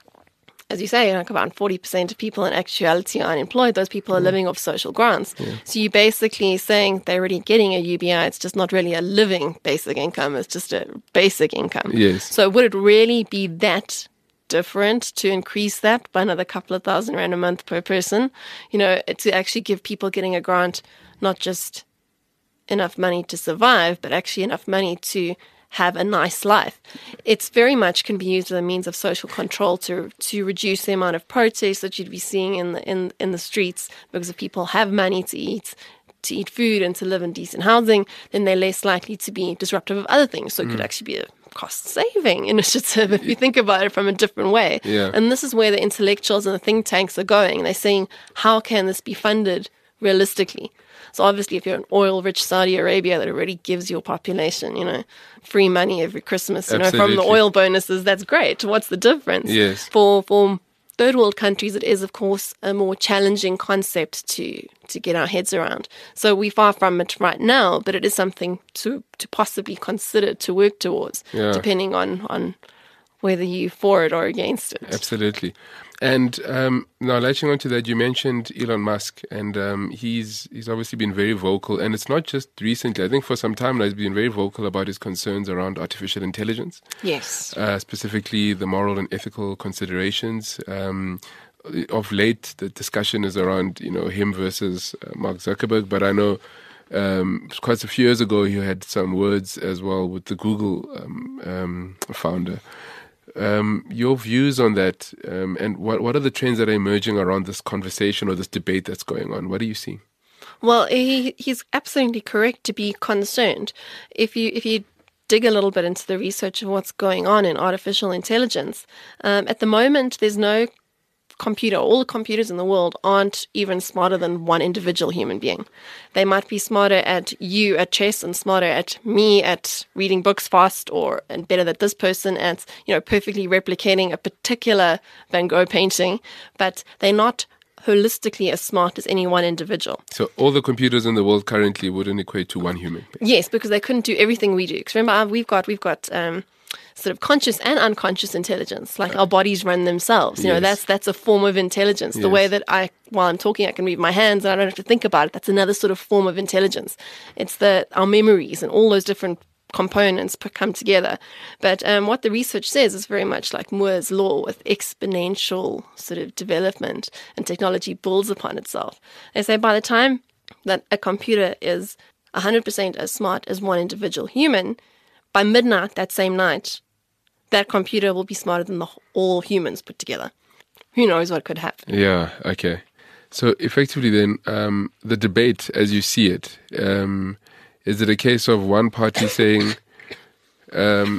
as you say, like about forty percent of people in actuality are unemployed. Those people are yeah. living off social grants. Yeah. So you're basically saying they're already getting a U B I. It's just not really a living basic income. It's just a basic income. Yes. So would it really be that different to increase that by another couple of thousand rand a month per person, you know, to actually give people getting a grant not just enough money to survive, but actually enough money to have a nice life. It's very much can be used as a means of social control to to reduce the amount of protests that you'd be seeing in the in, in the streets, because if people have money to eat, to eat food and to live in decent housing, then they're less likely to be disruptive of other things. So it mm. could actually be a cost-saving initiative if you think about it from a different way. Yeah. And this is where the intellectuals and the think tanks are going. They're saying, how can this be funded realistically? So obviously, if you're an oil-rich Saudi Arabia that already gives your population, you know, free money every Christmas, you Absolutely. know, from the oil bonuses, that's great. What's the difference? Yes. For for third world countries, it is, of course, a more challenging concept to to get our heads around. So we're far from it right now, but it is something to to possibly consider to work towards, yeah. depending on on whether you're for it or against it. Absolutely. And um, now, latching on to that, you mentioned Elon Musk, and um, he's he's obviously been very vocal, and it's not just recently. I think for some time now, he's been very vocal about his concerns around artificial intelligence. Yes. Uh, specifically, the moral and ethical considerations. Um, of late, the discussion is around, you know, him versus uh, Mark Zuckerberg, but I know um, quite a few years ago, he had some words as well with the Google um, um, founder. Um, your views on that, um, and what what are the trends that are emerging around this conversation or this debate that's going on? What do you see? Well, he, he's absolutely correct to be concerned. If you if you dig a little bit into the research of what's going on in artificial intelligence, um, at the moment there's no computer, all the computers in the world aren't even smarter than one individual human being. They might be smarter at you at chess and smarter at me at reading books fast, or and better than this person at, you know, perfectly replicating a particular Van Gogh painting, but they're not holistically as smart as any one individual. So all the computers in the world currently wouldn't equate to one human being. Yes, because they couldn't do everything we do. Because remember, we've got we've got um, sort of conscious and unconscious intelligence, like our bodies run themselves. You Yes. know, that's that's a form of intelligence. The Yes. way that I, while I'm talking, I can move my hands and I don't have to think about it. That's another sort of form of intelligence. It's the our memories and all those different components p- come together. But um, what the research says is very much like Moore's law, with exponential sort of development, and technology builds upon itself. They say by the time that a computer is one hundred percent as smart as one individual human, by midnight that same night, that computer will be smarter than the, all humans put together. Who knows what could happen? Yeah, okay. So effectively then, um, the debate as you see it, um, is it a case of one party saying, um,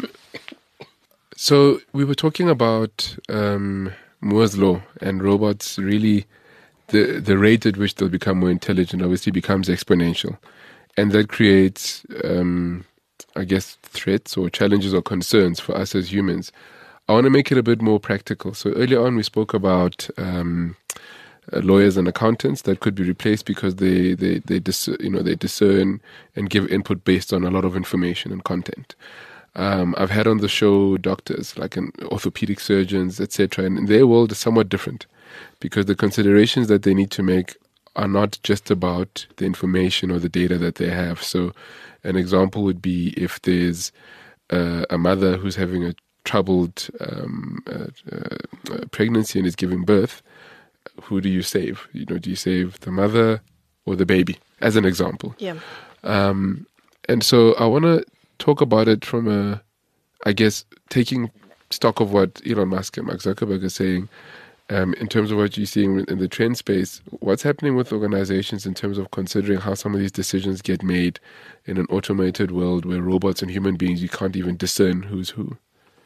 so we were talking about um, Moore's law and robots really, the, the rate at which they'll become more intelligent obviously becomes exponential. And that creates, um, I guess, threats or challenges or concerns for us as humans. I want to make it a bit more practical. So earlier on we spoke about um, uh, lawyers and accountants that could be replaced because they they they dis- you know they discern and give input based on a lot of information and content. Um, I've had on the show doctors like an orthopedic surgeons, et cetera, and in their world is somewhat different because the considerations that they need to make are not just about the information or the data that they have. So an example would be if there's uh, a mother who's having a troubled um, uh, uh, pregnancy and is giving birth, who do you save? You know, do you save the mother or the baby, as an example? Yeah. Um, and so I want to talk about it from a, I guess, taking stock of what Elon Musk and Mark Zuckerberg are saying, um, in terms of what you're seeing in the trend space. What's happening with organizations in terms of considering how some of these decisions get made in an automated world where robots and human beings, you can't even discern who's who?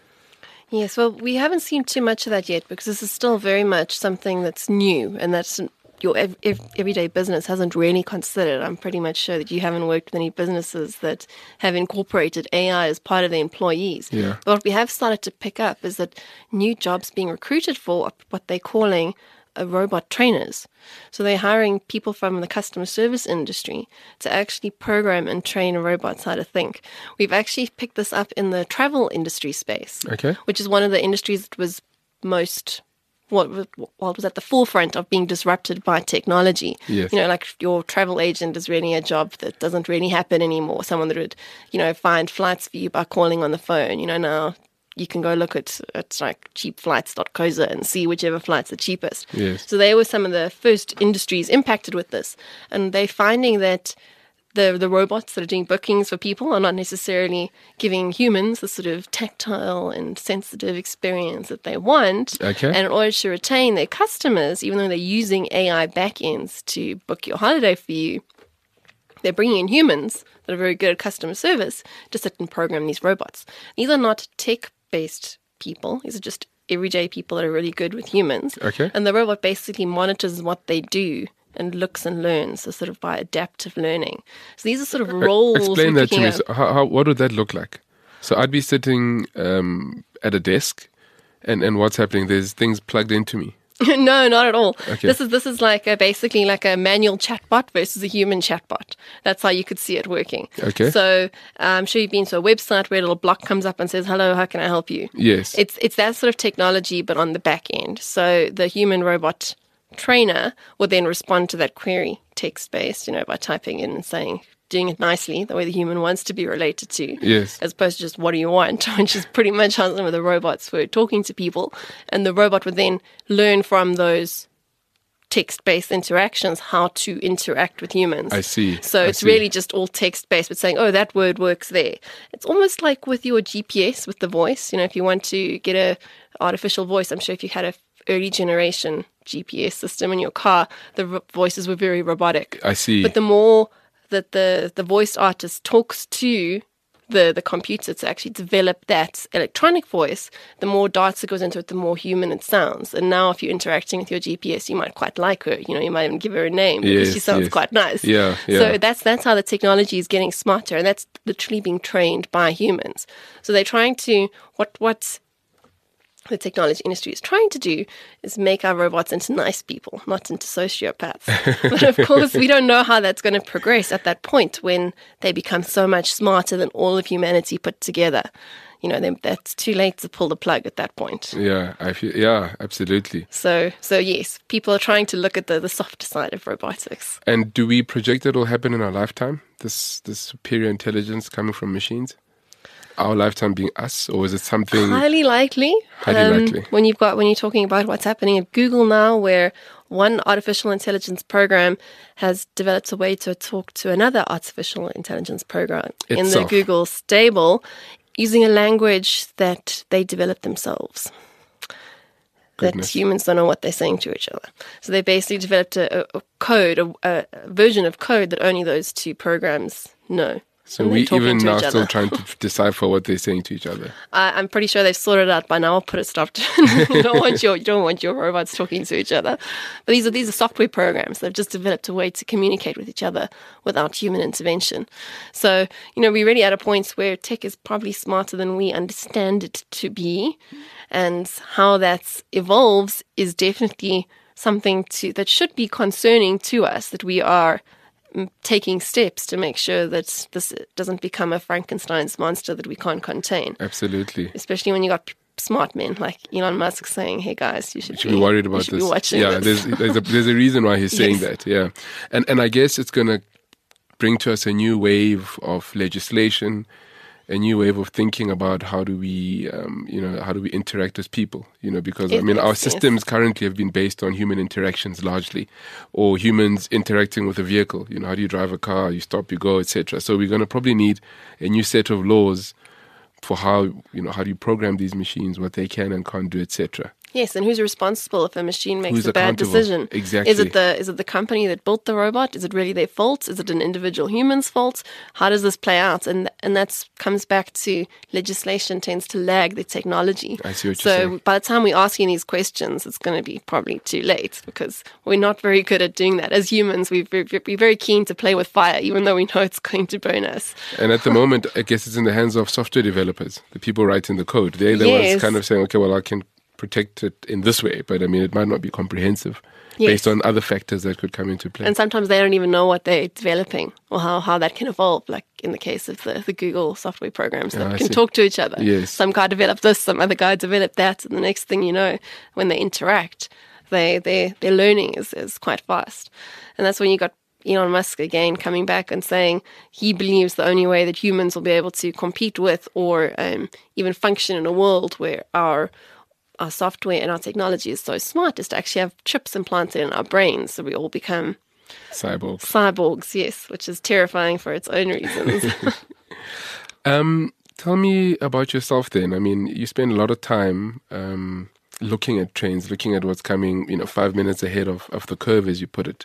Yes, well, we haven't seen too much of that yet because this is still very much something that's new and that's your ev- ev- everyday business hasn't really considered. I'm pretty much sure that you haven't worked with any businesses that have incorporated A I as part of their employees. Yeah. But what we have started to pick up is that new jobs being recruited for are what they're calling uh, robot trainers. So they're hiring people from the customer service industry to actually program and train robots how to think. We've actually picked this up in the travel industry space, Okay. which is one of the industries that was most, what was, what was at the forefront of being disrupted by technology. Yes. You know, like your travel agent is really a job that doesn't really happen anymore. Someone that would, you know, find flights for you by calling on the phone. You know, now you can go look at, at like cheap flights dot co dot za and see whichever flight's the cheapest. Yes. So they were some of the first industries impacted with this. And they're finding that the the robots that are doing bookings for people are not necessarily giving humans the sort of tactile and sensitive experience that they want. Okay. And in order to retain their customers, even though they're using A I backends to book your holiday for you, they're bringing in humans that are very good at customer service to sit and program these robots. These are not tech-based people. These are just everyday people that are really good with humans. Okay. And the robot basically monitors what they do and looks and learns, so sort of by adaptive learning. So these are sort of roles. Explain that to me. up. So how, how, what would that look like? So I'd be sitting um, at a desk, and, and what's happening? There's things plugged into me. No, not at all. Okay. This is this is like a, basically like a manual chatbot versus a human chatbot. That's how you could see it working. Okay. So I'm sure you've been to a website where a little block comes up and says, "Hello, how can I help you?" Yes. It's it's that sort of technology, but on the back end. So the human robot trainer will then respond to that query text-based, you know, by typing in and saying, doing it nicely, the way the human wants to be related to. Yes. As opposed to just, what do you want? Which is pretty much how some of the robots were talking to people. And the robot would then learn from those text-based interactions how to interact with humans. I see. So I it's see. really just all text-based, but saying, oh, that word works there. It's almost like with your G P S, with the voice. You know, if you want to get a artificial voice, I'm sure if you had a early generation G P S system in your car, the ro- voices were very robotic. I see. But the more that the, the voice artist talks to the, the computer to actually develop that electronic voice, the more data goes into it, the more human it sounds. And now if you're interacting with your G P S, you might quite like her. You know, you might even give her a name because Yes, she sounds yes. quite nice. Yeah, yeah. So that's that's how the technology is getting smarter, and that's literally being trained by humans. So they're trying to, what what the technology industry is trying to do is make our robots into nice people, not into sociopaths. But of course, we don't know how that's going to progress at that point when they become so much smarter than all of humanity put together. You know, then that's too late to pull the plug at that point. Yeah, I feel. Yeah, absolutely. So, so yes, people are trying to look at the, the softer side of robotics. And do we project it will happen in our lifetime? This this superior intelligence coming from machines? Our lifetime being us, or is it something Highly likely. highly likely? When you've got when you're talking about what's happening at Google now, where one artificial intelligence program has developed a way to talk to another artificial intelligence program in the Itself. Google stable, using a language that they developed themselves. Goodness. That humans don't know what they're saying to each other. So they basically developed a, a, a code, a, a version of code that only those two programs know. So And we they're talking even to now each still other. trying to decipher what they're saying to each other. I, I'm pretty sure they've sorted it out by now. I'll put a stop to it. you don't want your you don't want your robots talking to each other. But these are these are software programs. They've just developed a way to communicate with each other without human intervention. So, you know, we're really at a point where tech is probably smarter than we understand it to be. And how that evolves is definitely something to that should be concerning to us, that we are taking steps to make sure that this doesn't become a Frankenstein's monster that we can't contain. Absolutely. Especially when you got p- smart men like Elon Musk saying, "Hey guys, you should, You should be worried about you should this. Be watching yeah, this." there's there's a, there's a reason why he's saying Yes. that. Yeah, and and I guess it's gonna bring to us a new wave of legislation, a new wave of thinking about how do we, um, you know, how do we interact as people, you know, because I Yes, mean, our yes. systems currently have been based on human interactions largely, or humans interacting with a vehicle. You know, how do you drive a car? You stop, you go, et cetera. So we're going to probably need a new set of laws for how, you know, how do you program these machines, what they can and can't do, et cetera. Yes, and who's responsible if a machine makes Who's a bad accountable? decision? Exactly. Is it the is it the company that built the robot? Is it really their fault? Is it an individual human's fault? How does this play out? And and that comes back to legislation tends to lag the technology. I see what so you're saying. by the time we're asking these questions, it's going to be probably too late because we're not very good at doing that. As humans, we're very, we're very keen to play with fire, even though we know it's going to burn us. And at the moment, I guess it's in the hands of software developers, the people writing the code. They're the Yes. ones kind of saying, okay, well, I can protect it in this way, but I mean, it might not be comprehensive Yes. based on other factors that could come into play. And sometimes they don't even know what they're developing or how, how that can evolve, like in the case of the, the Google software programs that Ah, I can see. talk to each other. Yes. Some guy developed this, some other guy developed that, and the next thing you know, when they interact, they, they, their learning is, is quite fast. And that's when you got Elon Musk again coming back and saying he believes the only way that humans will be able to compete with or um, even function in a world where our our software and our technology is so smart is to actually have chips implanted in our brains so we all become Cyborgs. Cyborgs, yes, which is terrifying for its own reasons. um, tell me about yourself then. I mean, you spend a lot of time um, looking at trends, looking at what's coming, you know, five minutes ahead of, of the curve, as you put it.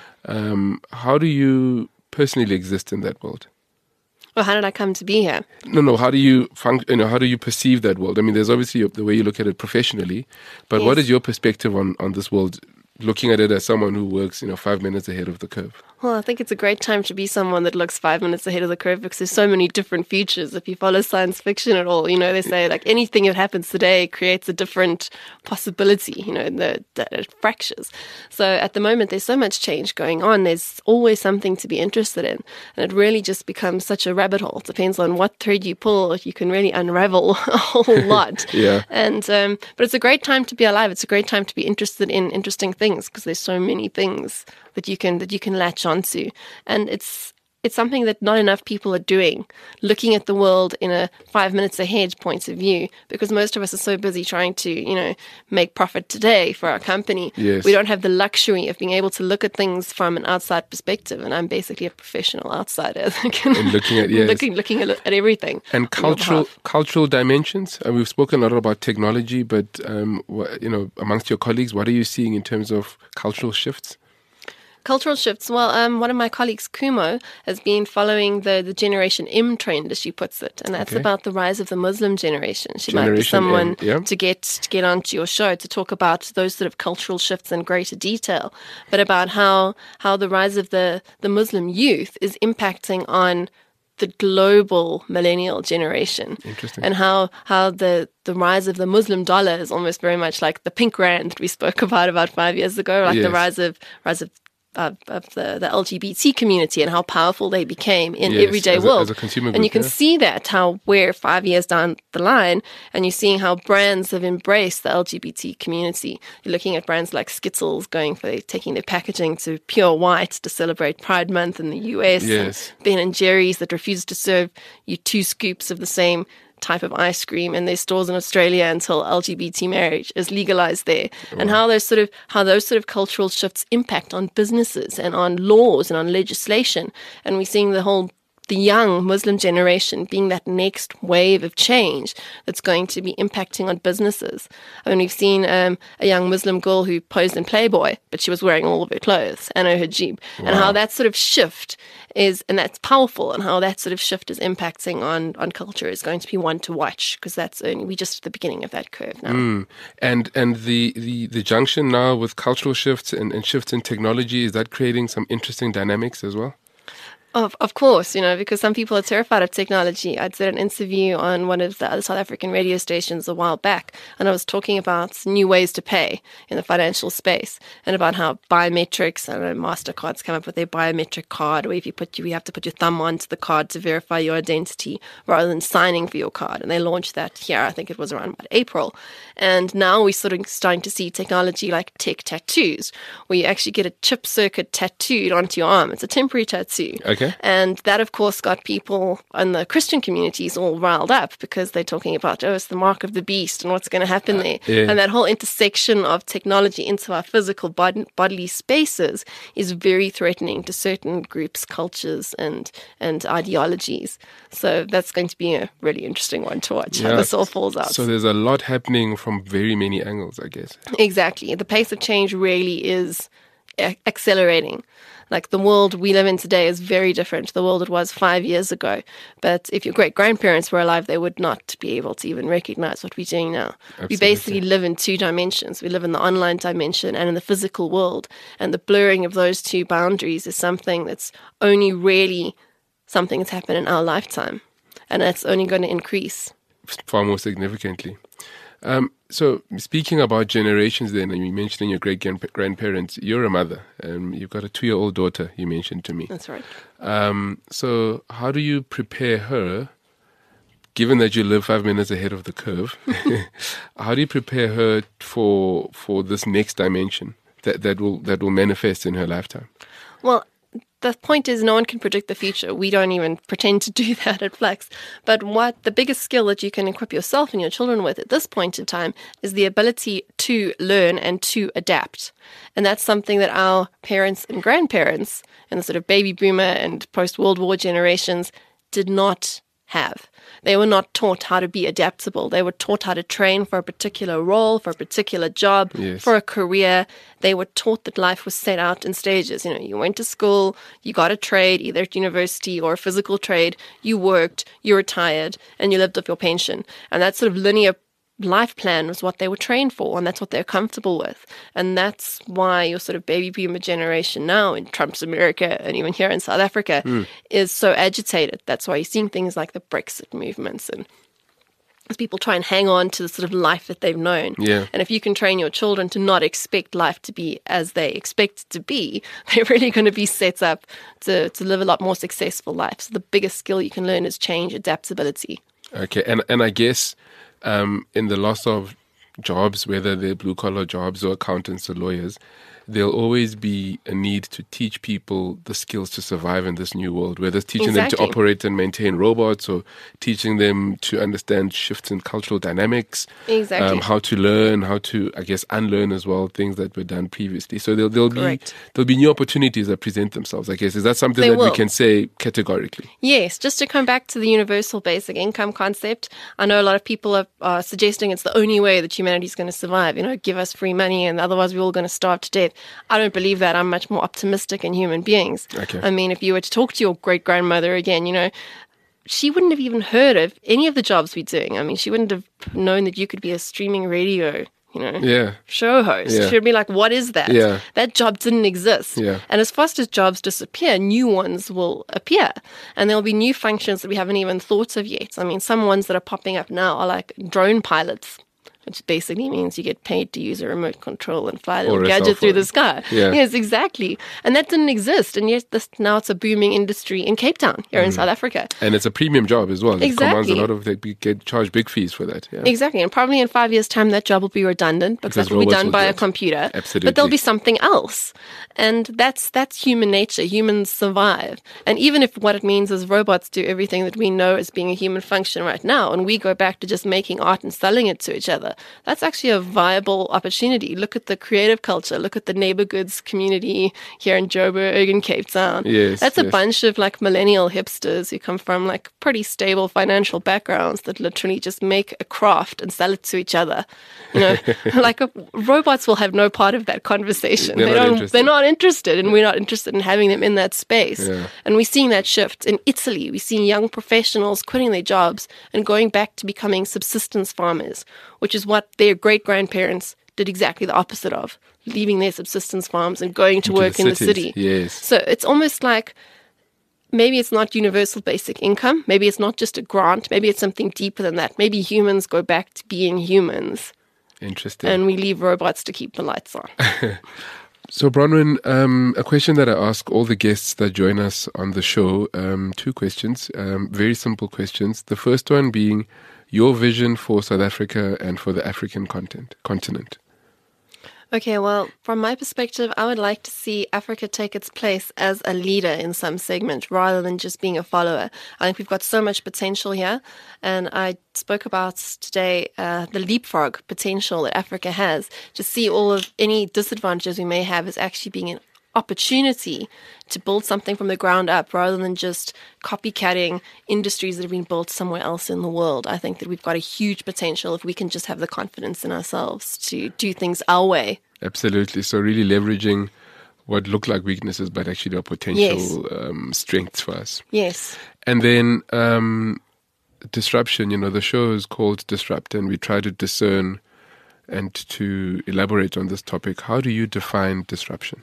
Um, how do you personally exist in that world? Well, how did I come to be here? No, no. How do you func- You know, how do you perceive that world? I mean, there's obviously the way you look at it professionally, but Yes. what is your perspective on, on this world, looking at it as someone who works, you know, five minutes ahead of the curve? Well, I think it's a great time to be someone that looks five minutes ahead of the curve because there's so many different futures. If you follow science fiction at all, you know, they say like anything that happens today creates a different possibility, you know, that it fractures. So at the moment, there's so much change going on. There's always something to be interested in. And it really just becomes such a rabbit hole. It depends on what thread you pull. You can really unravel a whole lot. Yeah. And, um, but it's a great time to be alive. It's a great time to be interested in interesting things because there's so many things that you can that you can latch onto, and it's it's something that not enough people are doing, looking at the world in a five minutes ahead point of view, because most of us are so busy trying to, you know, make profit today for our company. Yes. We don't have the luxury of being able to look at things from an outside perspective, and I'm basically a professional outsider. And looking at yes. looking looking at, at everything. And cultural cultural dimensions. Uh, we've spoken a lot about technology, but um, wh- you know, amongst your colleagues, what are you seeing in terms of cultural shifts? Cultural shifts. Well, um, one of my colleagues, Kumo, has been following the, the Generation M trend, as she puts it, and that's Okay. about the rise of the Muslim generation. She might be Generation someone M, yeah. to get to get onto your show to talk about those sort of cultural shifts in greater detail, but about how how the rise of the, the Muslim youth is impacting on the global millennial generation. Interesting. And how how the, the rise of the Muslim dollar is almost very much like the pink rand that we spoke about about five years ago, like Yes. the rise of rise of Of, of the, the L G B T community and how powerful they became in Yes, everyday as a- world. as a consumer and you group, can yeah. see that, how we're five years down the line and you're seeing how brands have embraced the L G B T community. You're looking at brands like Skittles going for taking their packaging to pure white to celebrate Pride Month in the U S. Yes. And Ben and Jerry's that refuses to serve you two scoops of the same type of ice cream in their stores in Australia until L G B T marriage is legalized there, and how those sort of how those sort of cultural shifts impact on businesses and on laws and on legislation. And we're seeing the whole the young Muslim generation being that next wave of change that's going to be impacting on businesses. I mean, we've seen um, a young Muslim girl who posed in Playboy, but she was wearing all of her clothes and her hijab, and how that sort of shift is, and that's powerful, and how that sort of shift is impacting on, on culture is going to be one to watch, because that's only, we're just at the beginning of that curve now. Mm. And and the, the, the junction now with cultural shifts and, and shifts in technology, is that creating some interesting dynamics as well? Of of course, you know, because some people are terrified of technology. I did an interview on one of the other South African radio stations a while back, and I was talking about new ways to pay in the financial space, and about how biometrics, I don't know, MasterCard's come up with their biometric card, where if you put you, you have to put your thumb onto the card to verify your identity rather than signing for your card. And they launched that here, I think it was around about April. And now we're sort of starting to see technology like tech tattoos, where you actually get a chip circuit tattooed onto your arm. It's a temporary tattoo. Okay. And that, of course, got people in the Christian communities all riled up, because they're talking about, oh, it's the mark of the beast and what's going to happen there. yeah. And that whole intersection of technology into our physical bod- bodily spaces is very threatening to certain groups, cultures, and, and ideologies. So that's going to be a really interesting one to watch, how this all falls out. So there's a lot happening from very many angles, I guess. Exactly. The pace of change really is a- accelerating. Like, the world we live in today is very different to the world it was five years ago. But if your great-grandparents were alive, they would not be able to even recognize what we're doing now. Absolutely. We basically live in two dimensions. We live in the online dimension and in the physical world. And the blurring of those two boundaries is something that's only really something that's happened in our lifetime. And that's only going to increase. Far more significantly. Um, so speaking about generations then, and you mentioned your great-grandparents, you're a mother. Um, you've got a two-year-old daughter, you mentioned to me. That's right. Um, so how do you prepare her, given that you live five minutes ahead of the curve, how do you prepare her for for this next dimension that, that will that will manifest in her lifetime? Well, the point is no one can predict the future. We don't even pretend to do that at Flux. But what the biggest skill that you can equip yourself and your children with at this point in time is the ability to learn and to adapt. And that's something that our parents and grandparents and the sort of baby boomer and post-World War generations did not have. They were not taught how to be adaptable. They were taught how to train for a particular role, for a particular job, Yes. for a career. They were taught that life was set out in stages. You know, you went to school, you got a trade, either at university or a physical trade, you worked, you retired, and you lived off your pension. And that sort of linear life plan was what they were trained for, and that's what they're comfortable with. And that's why your sort of baby boomer generation now in Trump's America and even here in South Africa mm. is so agitated. That's why you're seeing things like the Brexit movements, and as people try and hang on to the sort of life that they've known. Yeah. And if you can train your children to not expect life to be as they expect it to be, they're really going to be set up to, to live a lot more successful life. So the biggest skill you can learn is change, adaptability. Okay, and and I guess um, in the loss of jobs, whether they're blue-collar jobs or accountants or lawyers, there'll always be a need to teach people the skills to survive in this new world, whether it's teaching Exactly. them to operate and maintain robots or teaching them to understand shifts in cultural dynamics, Exactly. um, how to learn, how to, I guess, unlearn as well, things that were done previously. So there'll, there'll be Correct. there'll be new opportunities that present themselves, I guess. Is that something They that will. we can say categorically? Yes, just to come back to the universal basic income concept, I know a lot of people are, are suggesting it's the only way that humanity is going to survive. You know, give us free money and otherwise we're all going to starve to death. I don't believe that. I'm much more optimistic in human beings. Okay. I mean, if you were to talk to your great-grandmother again, you know, she wouldn't have even heard of any of the jobs we're doing. I mean, she wouldn't have known that you could be a streaming radio, you know, Yeah. show host. Yeah. She'd be like, what is that? Yeah. That job didn't exist. Yeah. And as fast as jobs disappear, new ones will appear. And there'll be new functions that we haven't even thought of yet. I mean, some ones that are popping up now are like drone pilots, which basically means you get paid to use a remote control and fly a Or little a cell gadget through phone. the sky. Yeah. Yes, exactly. And that didn't exist. And yet this, now it's a booming industry in Cape Town, here in South Africa. And it's a premium job as well. It commands a Exactly. lot of, they get charged big fees for that. Yeah. Exactly. And probably in five years' time, that job will be redundant because, Because that will be robots done will by do a it. computer. Absolutely. But there'll be something else. And that's that's human nature. Humans survive. And even if what it means is robots do everything that we know as being a human function right now, and we go back to just making art and selling it to each other, that's actually a viable opportunity. Look at the creative culture. Look at the neighbor goods community here in Joburg and Cape Town. Yes, That's a yes. bunch of like millennial hipsters who come from like pretty stable financial backgrounds that literally just make a craft and sell it to each other. You know, like a, robots will have no part of that conversation. They're they not don't. interested. They're not interested, and we're not interested in having them in that space. Yeah. And we're seeing that shift in Italy. We're seeing young professionals quitting their jobs and going back to becoming subsistence farmers, which is what their great grandparents did exactly the opposite of, leaving their subsistence farms and going to Into work the in the cities, city. yes. So it's almost like maybe it's not universal basic income. Maybe it's not just a grant. Maybe it's something deeper than that. Maybe humans go back to being humans Interesting. and we leave robots to keep the lights on. So, Bronwyn, um, a question that I ask all the guests that join us on the show, um, two questions, um, very simple questions. The first one being your vision for South Africa and for the African content, continent. Okay, well, from my perspective, I would like to see Africa take its place as a leader in some segment rather than just being a follower. I think we've got so much potential here. And I spoke about today uh, the leapfrog potential that Africa has. To see all of any disadvantages we may have as actually being an opportunity to build something from the ground up rather than just copycatting industries that have been built somewhere else in the world. I think that we've got a huge potential if we can just have the confidence in ourselves to do things our way. Absolutely. So really leveraging what look like weaknesses, but actually are potential Yes. um, strengths for us. Yes. And then um, disruption, you know, the show is called Disrupt, and we try to discern and to elaborate on this topic. How do you define disruption?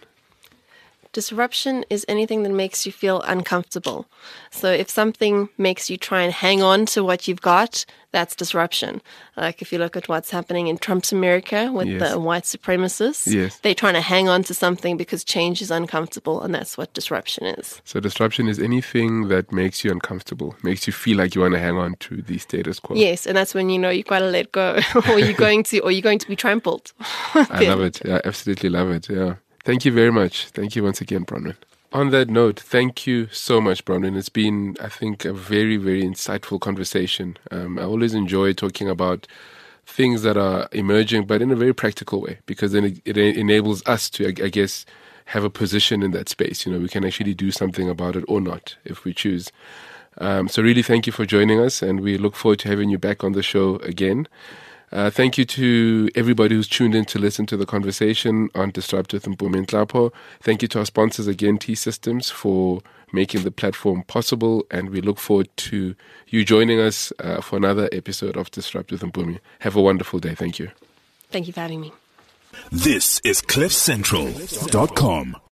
Disruption is anything that makes you feel uncomfortable. So if something makes you try and hang on to what you've got, that's disruption. Like if you look at what's happening in Trump's America with Yes. the white supremacists, Yes. they're trying to hang on to something because change is uncomfortable, and that's what disruption is. So disruption is anything that makes you uncomfortable, makes you feel like you want to hang on to the status quo. Yes, and that's when you know you've got to let go, or you're going to, or you're going to be trampled. I love it. Yeah, absolutely love it. Yeah. Thank you very much. Thank you once again, Bronwyn. On that note, thank you so much, Bronwyn. It's been, I think, a very, very insightful conversation. Um, I always enjoy talking about things that are emerging, but in a very practical way, because then it, it enables us to, I, I guess, have a position in that space. You know, we can actually do something about it or not if we choose. Um, so really, thank you for joining us, and we look forward to having you back on the show again. Uh, thank you to everybody who's tuned in to listen to the conversation on Disrupt with Mpumi Nhlapo. Thank you to our sponsors again, T-Systems, for making the platform possible. And we look forward to you joining us uh, for another episode of Disrupt with Mpumi. Have a wonderful day. Thank you. Thank you for having me. This is cliff central dot com.